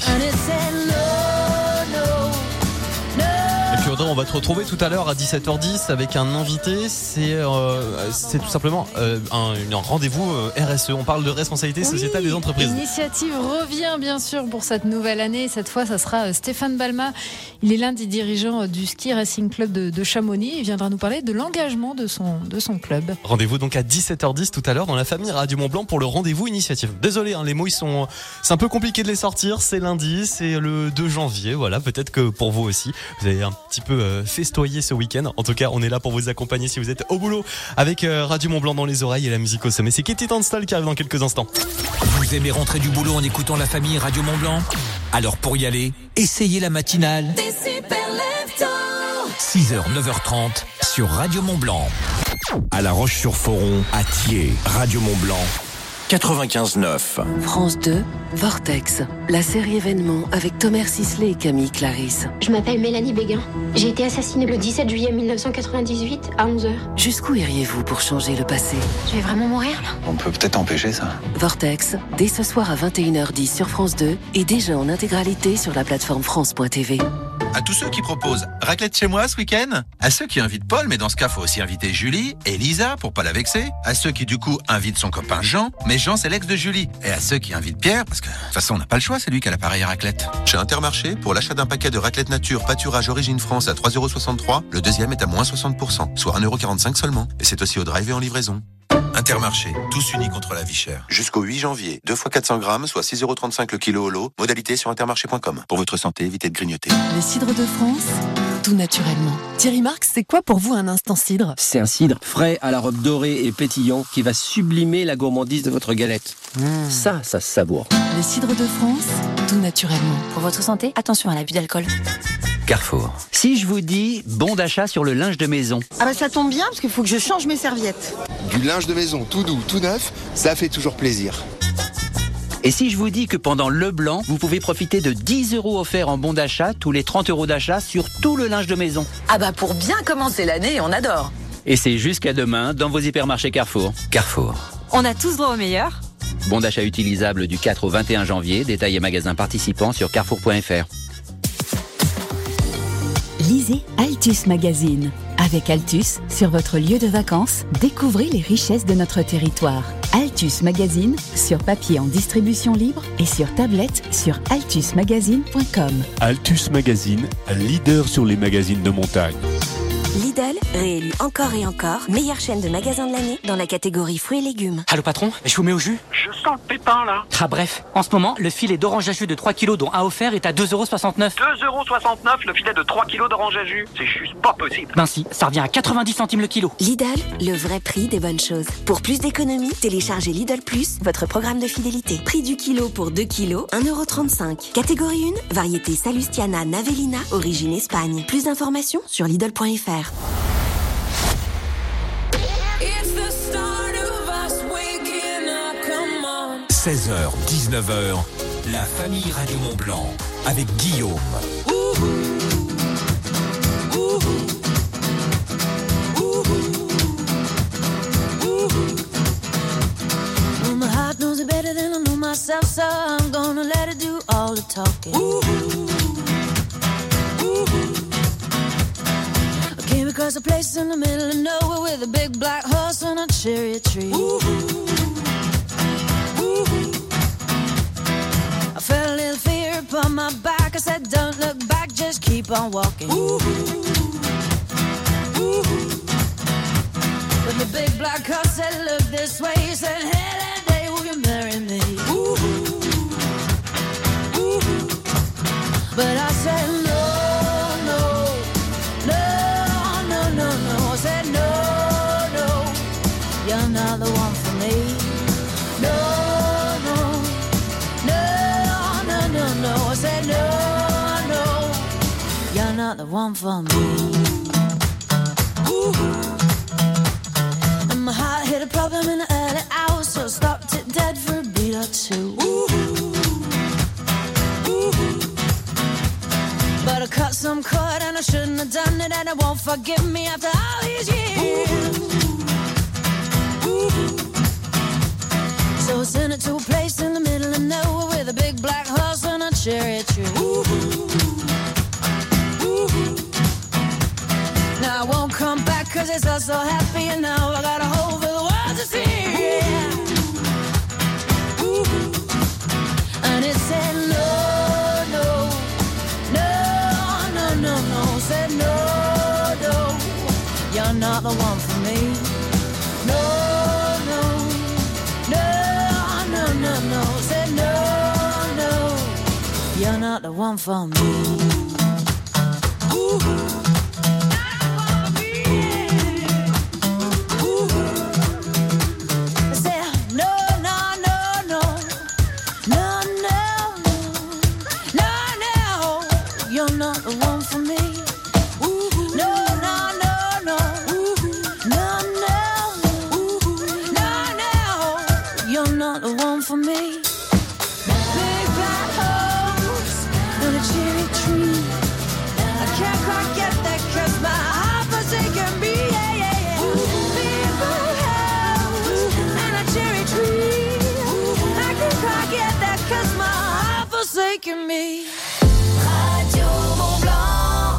Et puis Audrey, on va te retrouver tout à l'heure à dix-sept heures dix avec un invité. C'est euh, c'est tout simplement euh, un, un rendez-vous euh, R S E. On parle de responsabilité Oui, sociétale des entreprises. L'initiative revient bien sûr pour cette nouvelle année. Cette fois, ça sera Stéphane Balma. Il est l'un des dirigeants du Ski Racing Club de, de Chamonix. Il viendra nous parler de l'engagement de son, de son club. Rendez-vous donc à dix-sept heures dix tout à l'heure dans la famille Radio Mont Blanc pour le rendez-vous initiative. Désolé, hein, les mots ils sont, c'est un peu compliqué de les sortir. C'est lundi, c'est le deux janvier. Voilà, peut-être que pour vous aussi, vous avez un petit peu euh, festoyé ce week-end. En tout cas, on est là pour vous accompagner si vous êtes au boulot avec euh, Radio Mont Blanc dans les oreilles et la musique au sommet. C'est Katie Tunstall qui arrive dans quelques instants. Vous aimez rentrer du boulot en écoutant la famille Radio Mont Blanc? Alors pour y aller, essayez la matinale. six heures, neuf heures trente sur Radio Mont Blanc. À La Roche-sur-Foron, à Thiers, Radio Mont Blanc, quatre-vingt-quinze neuf. France deux, Vortex, la série événement avec Thomas Sisley et Camille Clarisse. Je m'appelle Mélanie Béguin. J'ai été assassinée le dix-sept juillet mille neuf cent quatre-vingt-dix-huit à onze heures. Jusqu'où iriez-vous pour changer le passé? Je vais vraiment mourir là? On peut peut-être empêcher ça. Vortex, dès ce soir à vingt et une heures dix sur France deux et déjà en intégralité sur la plateforme France point t v. À tous ceux qui proposent raclette chez moi ce week-end, à ceux qui invitent Paul, mais dans ce cas faut aussi inviter Julie et Lisa pour pas la vexer, à ceux qui du coup invitent son copain Jean, mais Jean c'est l'ex de Julie, et à ceux qui invitent Pierre, parce que de toute façon on n'a pas le choix, c'est lui qui a l'appareil à raclette. Chez Intermarché, pour l'achat d'un paquet de raclette nature pâturage origine France à trois euros soixante-trois, le deuxième est à moins soixante pour cent, soit un euro quarante-cinq seulement. Et c'est aussi au drive et en livraison. Intermarché, tous unis contre la vie chère. Jusqu'au huit janvier, deux fois quatre cents grammes, soit six euros trente-cinq le kilo au lot. Modalité sur intermarché point com. Pour votre santé, évitez de grignoter. Les cidres de France, tout naturellement. Thierry Marx, c'est quoi pour vous un instant cidre? C'est un cidre frais à la robe dorée et pétillant qui va sublimer la gourmandise de votre galette. Mmh. Ça, ça se savoure. Les cidres de France, tout naturellement. Pour votre santé, attention à l'abus d'alcool. Carrefour. Si je vous dis bon d'achat sur le linge de maison. Ah bah ça tombe bien parce qu'il faut que je change mes serviettes. Du linge de maison tout doux, tout neuf, ça fait toujours plaisir. Et si je vous dis que pendant Le Blanc, vous pouvez profiter de dix euros offerts en bon d'achat tous les trente euros d'achat sur tout le linge de maison. Ah bah pour bien commencer l'année, on adore. Et c'est jusqu'à demain dans vos hypermarchés Carrefour. Carrefour. On a tous droit au meilleur. Bon d'achat utilisable du quatre au vingt et un janvier, détails et magasins participants sur carrefour point f r. Lisez Altus Magazine. Avec Altus, sur votre lieu de vacances, découvrez les richesses de notre territoire. Altus Magazine, sur papier en distribution libre et sur tablette sur altus magazine point com. Altus Magazine, leader sur les magazines de montagne. Lidl, réélu encore et encore, meilleure chaîne de magasins de l'année dans la catégorie fruits et légumes. Allô patron, je vous mets au jus? Je sens le pépin là. Ah bref, en ce moment, le filet d'orange à jus de trois kilos dont un offert est à deux euros soixante-neuf. deux euros soixante-neuf le filet de trois kilos d'orange à jus. C'est juste pas possible. Ben si, ça revient à quatre-vingt-dix centimes le kilo. Lidl, le vrai prix des bonnes choses. Pour plus d'économies, téléchargez Lidl Plus, votre programme de fidélité. Prix du kilo pour deux kilos, un euro trente-cinq. Catégorie un, variété Salustiana Navellina, origine Espagne. Plus d'informations sur Lidl point f r. seize heures, dix-neuf heures, la famille Radio Mont Blanc avec Guillaume. Well, my heart knows it better than I know myself, so I'm gonna let it do all the talking. I came across a place in the middle of nowhere with a big black horse and a cherry tree. I felt a little fear upon my back. I said, don't look back, just keep on walking. Ooh. Ooh. But the big black horse said, look this way. He said, hey, that day, will you marry me? Ooh. Ooh. But I said, no, no, not the one for me. Ooh. And my heart hit a problem in the early hours, so I stopped it dead for a beat or two. Ooh. Ooh. But I cut some cord and I shouldn't have done it, and it won't forgive me after all these years. Ooh. Ooh. So I sent it to a place in the middle of nowhere with a big black horse and a cherry tree. Ooh. Ooh. Now I won't come back cause it's all so happy, and now I got a hole for the world to see. Ooh. And it said no, no, no, no, no, no. Said no, no, you're not the one for me. No, no, no, no, no, no. Said no, no, you're not the one for me. Ooh. Me. Radio Mont Blanc.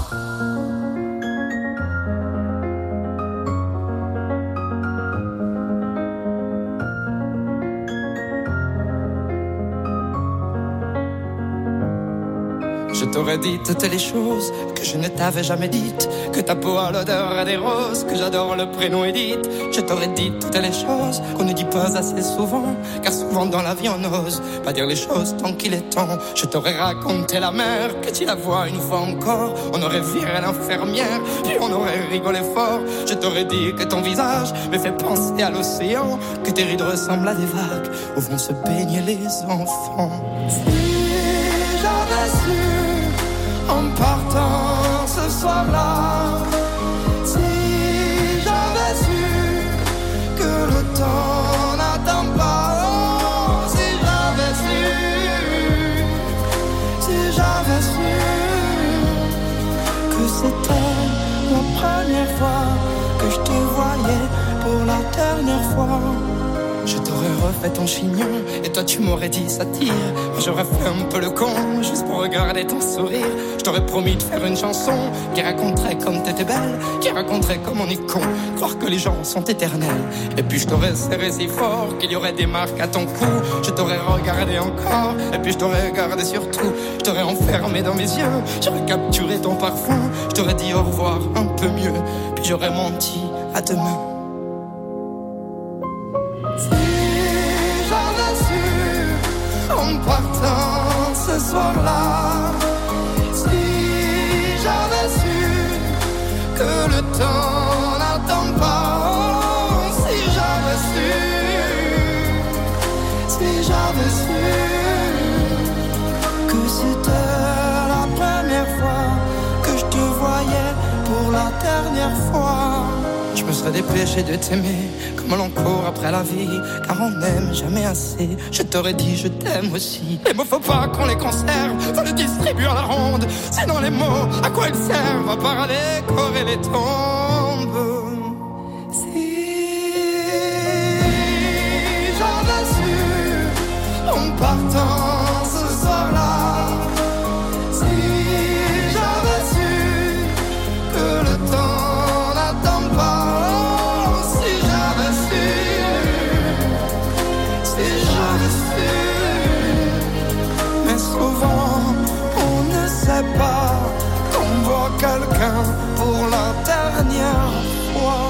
Je t'aurais dit toutes les choses que je ne t'avais jamais dites, que ta peau a l'odeur des roses, que j'adore le prénom Edith. Je t'aurais dit toutes les choses qu'on ne dit pas assez souvent, car souvent dans la vie on n'ose pas dire les choses tant qu'il est temps. Je t'aurais raconté la mer, que tu la vois une fois encore. On aurait viré l'infirmière, puis on aurait rigolé fort. Je t'aurais dit que ton visage me fait penser à l'océan, que tes rides ressemblent à des vagues où vont se baigner les enfants. Si j'avais su en partant ce soir-là, si j'avais su que le temps n'attend pas, oh, si j'avais su, si j'avais su que c'était la première fois que je te voyais pour la dernière fois. Je t'aurais refait ton chignon et toi tu m'aurais dit ça tire. J'aurais fait un peu le con juste pour regarder ton sourire. Je t'aurais promis de faire une chanson qui raconterait comme t'étais belle, qui raconterait comme on est con, croire que les gens sont éternels. Et puis je t'aurais serré si fort qu'il y aurait des marques à ton cou. Je t'aurais regardé encore et puis je t'aurais regardé surtout. Je t'aurais enfermé dans mes yeux, j'aurais capturé ton parfum. Je t'aurais dit au revoir un peu mieux, puis j'aurais menti à demain. En partant ce soir-là, si j'avais su que le temps n'attend pas, oh, si j'avais su, si j'avais su que c'était la première fois que je te voyais pour la dernière fois. Je me serais dépêché de t'aimer comme l'on court après la vie, car on n'aime jamais assez. Je t'aurais dit je t'aime aussi. Les mots faut pas qu'on les conserve, faut les distribuer à la ronde. Sinon les mots, à quoi ils servent à part à décorer les tombes. Si j'avais su en partant ce soir-là, si j'avais su que le temps n'attend pas, pas qu'on voit quelqu'un pour la dernière fois.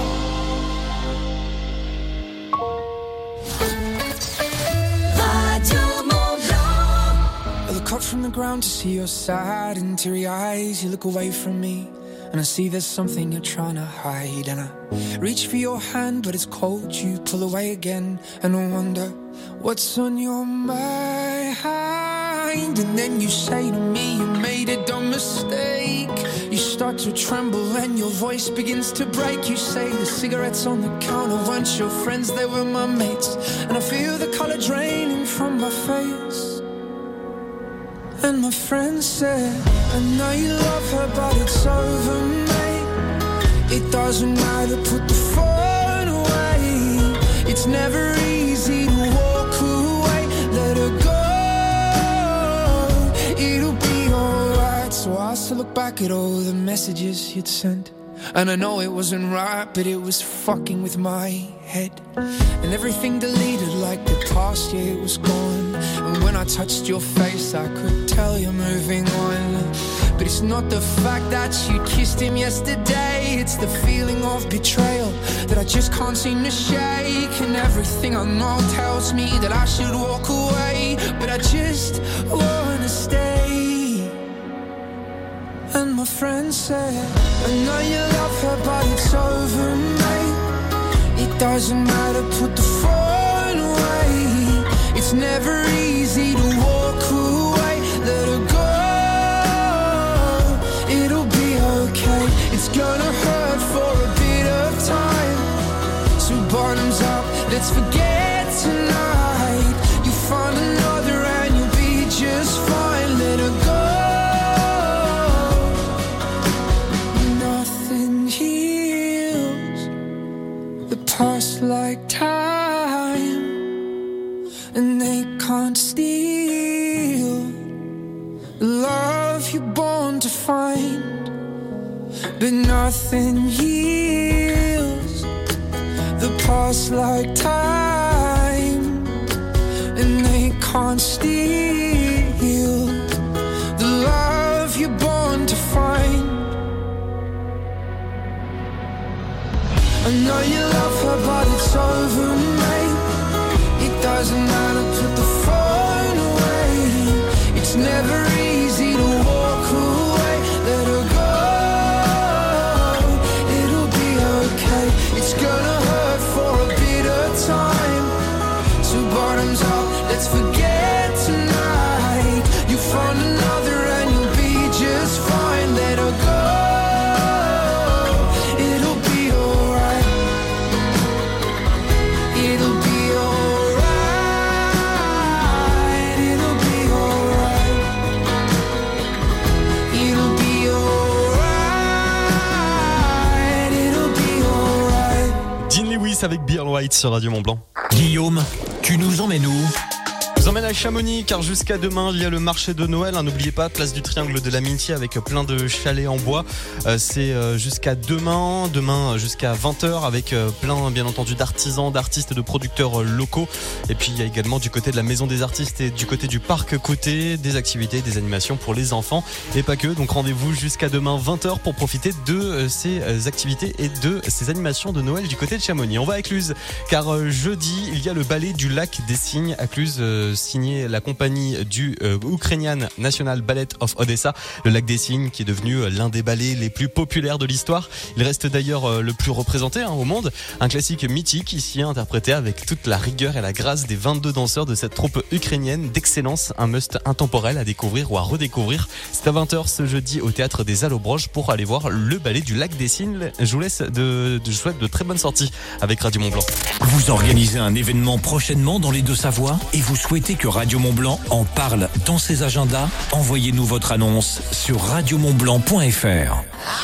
Radio Mont Blanc. I look up from the ground to see your sad and teary eyes. You look away from me and I see there's something you're trying to hide. And I reach for your hand but it's cold. You pull away again and I wonder what's on your mind. And then you say to me you made a dumb mistake. You start start to tremble and your voice begins to break. You say the cigarettes on the counter weren't your friends, they were my mates. And I feel the color draining from my face. And my friend said, I know you love her but it's over, mate. It doesn't matter, put the phone away. It's never easy to walk away. Let her go, it'll be alright. So I still look back at all the messages you'd sent, and I know it wasn't right, but it was fucking with my head. And everything deleted like the past, yeah, it was gone. And when I touched your face, I could tell you're moving on. But it's not the fact that you kissed him yesterday, it's the feeling of betrayal that I just can't seem to shake. And everything I know tells me that I should walk away, but I just wanna stay. And my friend said, I know you love her but it's over, mate. It doesn't matter, put the phone away. It's never easy to walk away. Let her go, it'll be okay. It's gonna hurt for a bit of time. So bottoms up, let's forget tonight. You find another and you'll be just fine. Let her go. Nothing heals the past like time, and they can't steal the love you're born to find. But nothing heals the past like time, and they can't steal the love you're born to find. I know you love her but it's over, mate. It doesn't matter, put the phone away. It's never easy to walk away. Let her go, it'll be okay. It's gonna hurt for a bit of time. So bottoms up, let's forget tonight. You find another and you'll be just fine. Let her go. Avec Beer White sur Radio Mont-Blanc. Guillaume, tu nous emmènes où ? Je vous emmène à Chamonix car jusqu'à demain il y a le marché de Noël. N'oubliez pas, place du Triangle de l'Amitié avec plein de chalets en bois. Euh, c'est euh, jusqu'à demain, demain jusqu'à vingt heures avec euh, plein bien entendu d'artisans, d'artistes, de producteurs euh, locaux. Et puis il y a également du côté de la Maison des Artistes et du côté du Parc Côté des activités, des animations pour les enfants et pas que. Donc rendez-vous jusqu'à demain vingt heures pour profiter de euh, ces euh, activités et de ces animations de Noël du côté de Chamonix. On va à Cluse car euh, jeudi il y a le ballet du Lac des Cygnes à Cluse. Euh, signé la compagnie du euh, Ukrainian National Ballet of Odessa, le Lac des Cygnes qui est devenu euh, l'un des ballets les plus populaires de l'histoire. Il reste d'ailleurs euh, le plus représenté hein, au monde, un classique mythique ici interprété avec toute la rigueur et la grâce des vingt-deux danseurs de cette troupe ukrainienne d'excellence, un must intemporel à découvrir ou à redécouvrir. C'est à vingt heures ce jeudi au théâtre des Allobroges pour aller voir le ballet du Lac des Cygnes. Je vous laisse de, de, je souhaite de très bonnes sorties avec Radio Mont-Blanc. Vous organisez un événement prochainement dans les Deux-Savoies et vous souhaitez que Radio Mont-Blanc en parle dans ses agendas? Envoyez-nous votre annonce sur radio mont blanc point f r.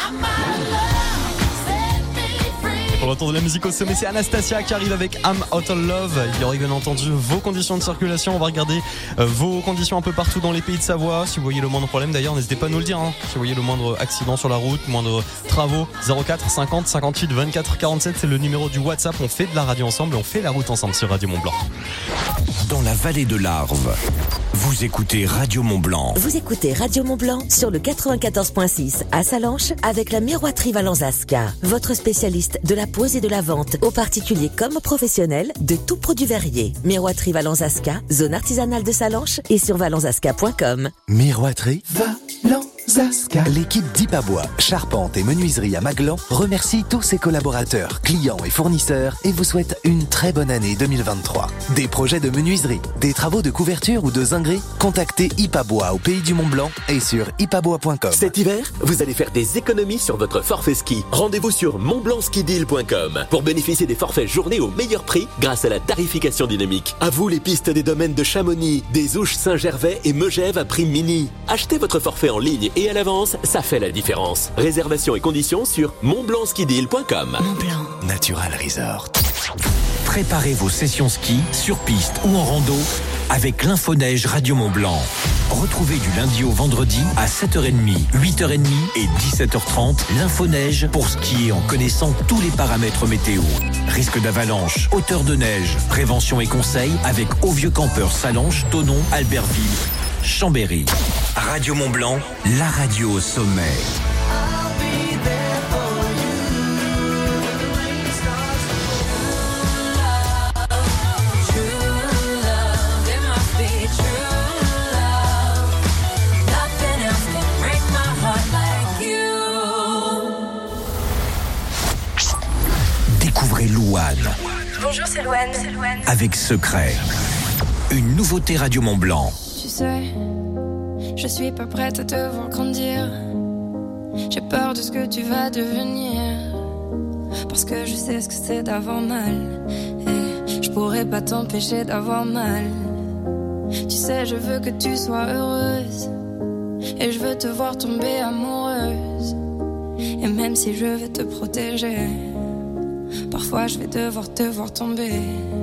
Pour le retour de la musique au sommet, c'est Anastasia qui arrive avec I'm Out of Love. Il y aura bien entendu vos conditions de circulation. On va regarder euh, vos conditions un peu partout dans les pays de Savoie. Si vous voyez le moindre problème d'ailleurs, n'hésitez pas à nous le dire. Hein. Si vous voyez le moindre accident sur la route, moindre travaux, zéro quatre cinquante cinquante-huit vingt-quatre quarante-sept, c'est le numéro du WhatsApp. On fait de la radio ensemble et on fait la route ensemble sur Radio Mont-Blanc. Dans la vallée de l'Arve, vous écoutez Radio Mont-Blanc. Vous écoutez Radio Mont-Blanc sur le quatre-vingt-quatorze virgule six à Sallanches avec la Miroiterie Valence-Asca, votre spécialiste de la pose et de la vente aux particuliers comme aux professionnels de tout produit verrier. Miroiterie Valence-Asca, zone artisanale de Sallanches et sur valence asca point com. Miroiterie Valence Zaska. L'équipe d'Ipabois, charpente et menuiserie à Maglan remercie tous ses collaborateurs, clients et fournisseurs et vous souhaite une très bonne année deux mille vingt-trois. Des projets de menuiserie, des travaux de couverture ou de zinguerie, contactez Ipabois au Pays du Mont-Blanc et sur ipabois point com. Cet hiver, vous allez faire des économies sur votre forfait ski. Rendez-vous sur mont blanc ski deal point com pour bénéficier des forfaits journée au meilleur prix grâce à la tarification dynamique. À vous les pistes des domaines de Chamonix, des Ouches, Saint-Gervais et Megève à prix mini. Achetez votre forfait en ligne et à l'avance, ça fait la différence. Réservation et conditions sur mont blanc ski deal point com. Mont-Blanc. Natural Resort. Préparez vos sessions ski, sur piste ou en rando avec l'Infoneige Radio Mont-Blanc. Retrouvez du lundi au vendredi à sept heures trente, huit heures trente et dix-sept heures trente l'Infoneige pour skier en connaissant tous les paramètres météo. Risque d'avalanche, hauteur de neige, prévention et conseils avec Au Vieux Campeur, Salanches, Thonon, Albertville, Chambéry. Radio Mont-Blanc, la radio au sommet. Découvrez Louane. Bonjour, c'est Louane. C'est Louane. Avec Secret. Une nouveauté Radio Mont-Blanc. Tu sais, je suis pas prête à te voir grandir. J'ai peur de ce que tu vas devenir. Parce que je sais ce que c'est d'avoir mal. Et je pourrais pas t'empêcher d'avoir mal. Tu sais, je veux que tu sois heureuse. Et je veux te voir tomber amoureuse. Et même si je vais te protéger, parfois je vais devoir te voir tomber.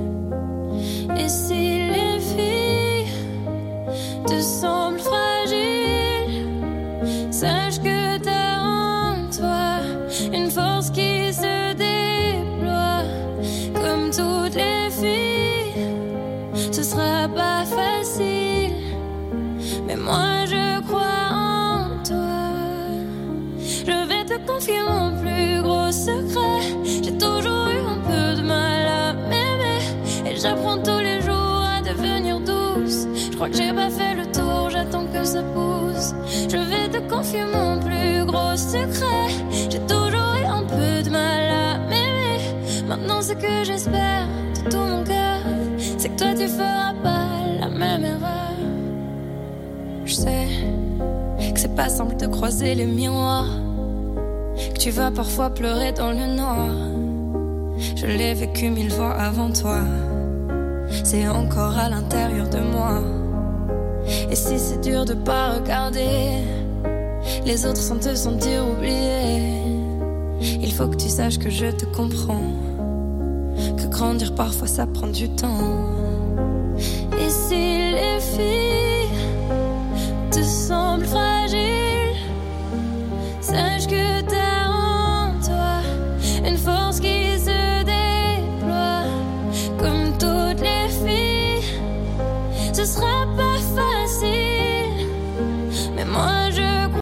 Et si les filles te semblent fragiles, sache que t'as en toi une force qui se déploie. Comme toutes les filles, ce sera pas facile, mais moi je crois en toi. Je vais te confier mon plus gros secret. J'ai toujours eu un peu de mal à m'aimer, et j'apprends tous les jours à devenir douce. Je crois que j'ai pas fait le tour, j'attends que ça pousse. Je vais te confier mon plus gros secret. J'ai toujours eu un peu de mal à m'aimer. Maintenant ce que j'espère de tout mon cœur, c'est que toi tu feras pas la même erreur. Je sais que c'est pas simple de croiser les miroirs, que tu vas parfois pleurer dans le noir. Je l'ai vécu mille fois avant toi, c'est encore à l'intérieur de moi. Et si c'est dur de pas regarder les autres sans te sentir oublié, il faut que tu saches que je te comprends, que grandir parfois ça prend du temps. Et si les filles te semblent fragiles,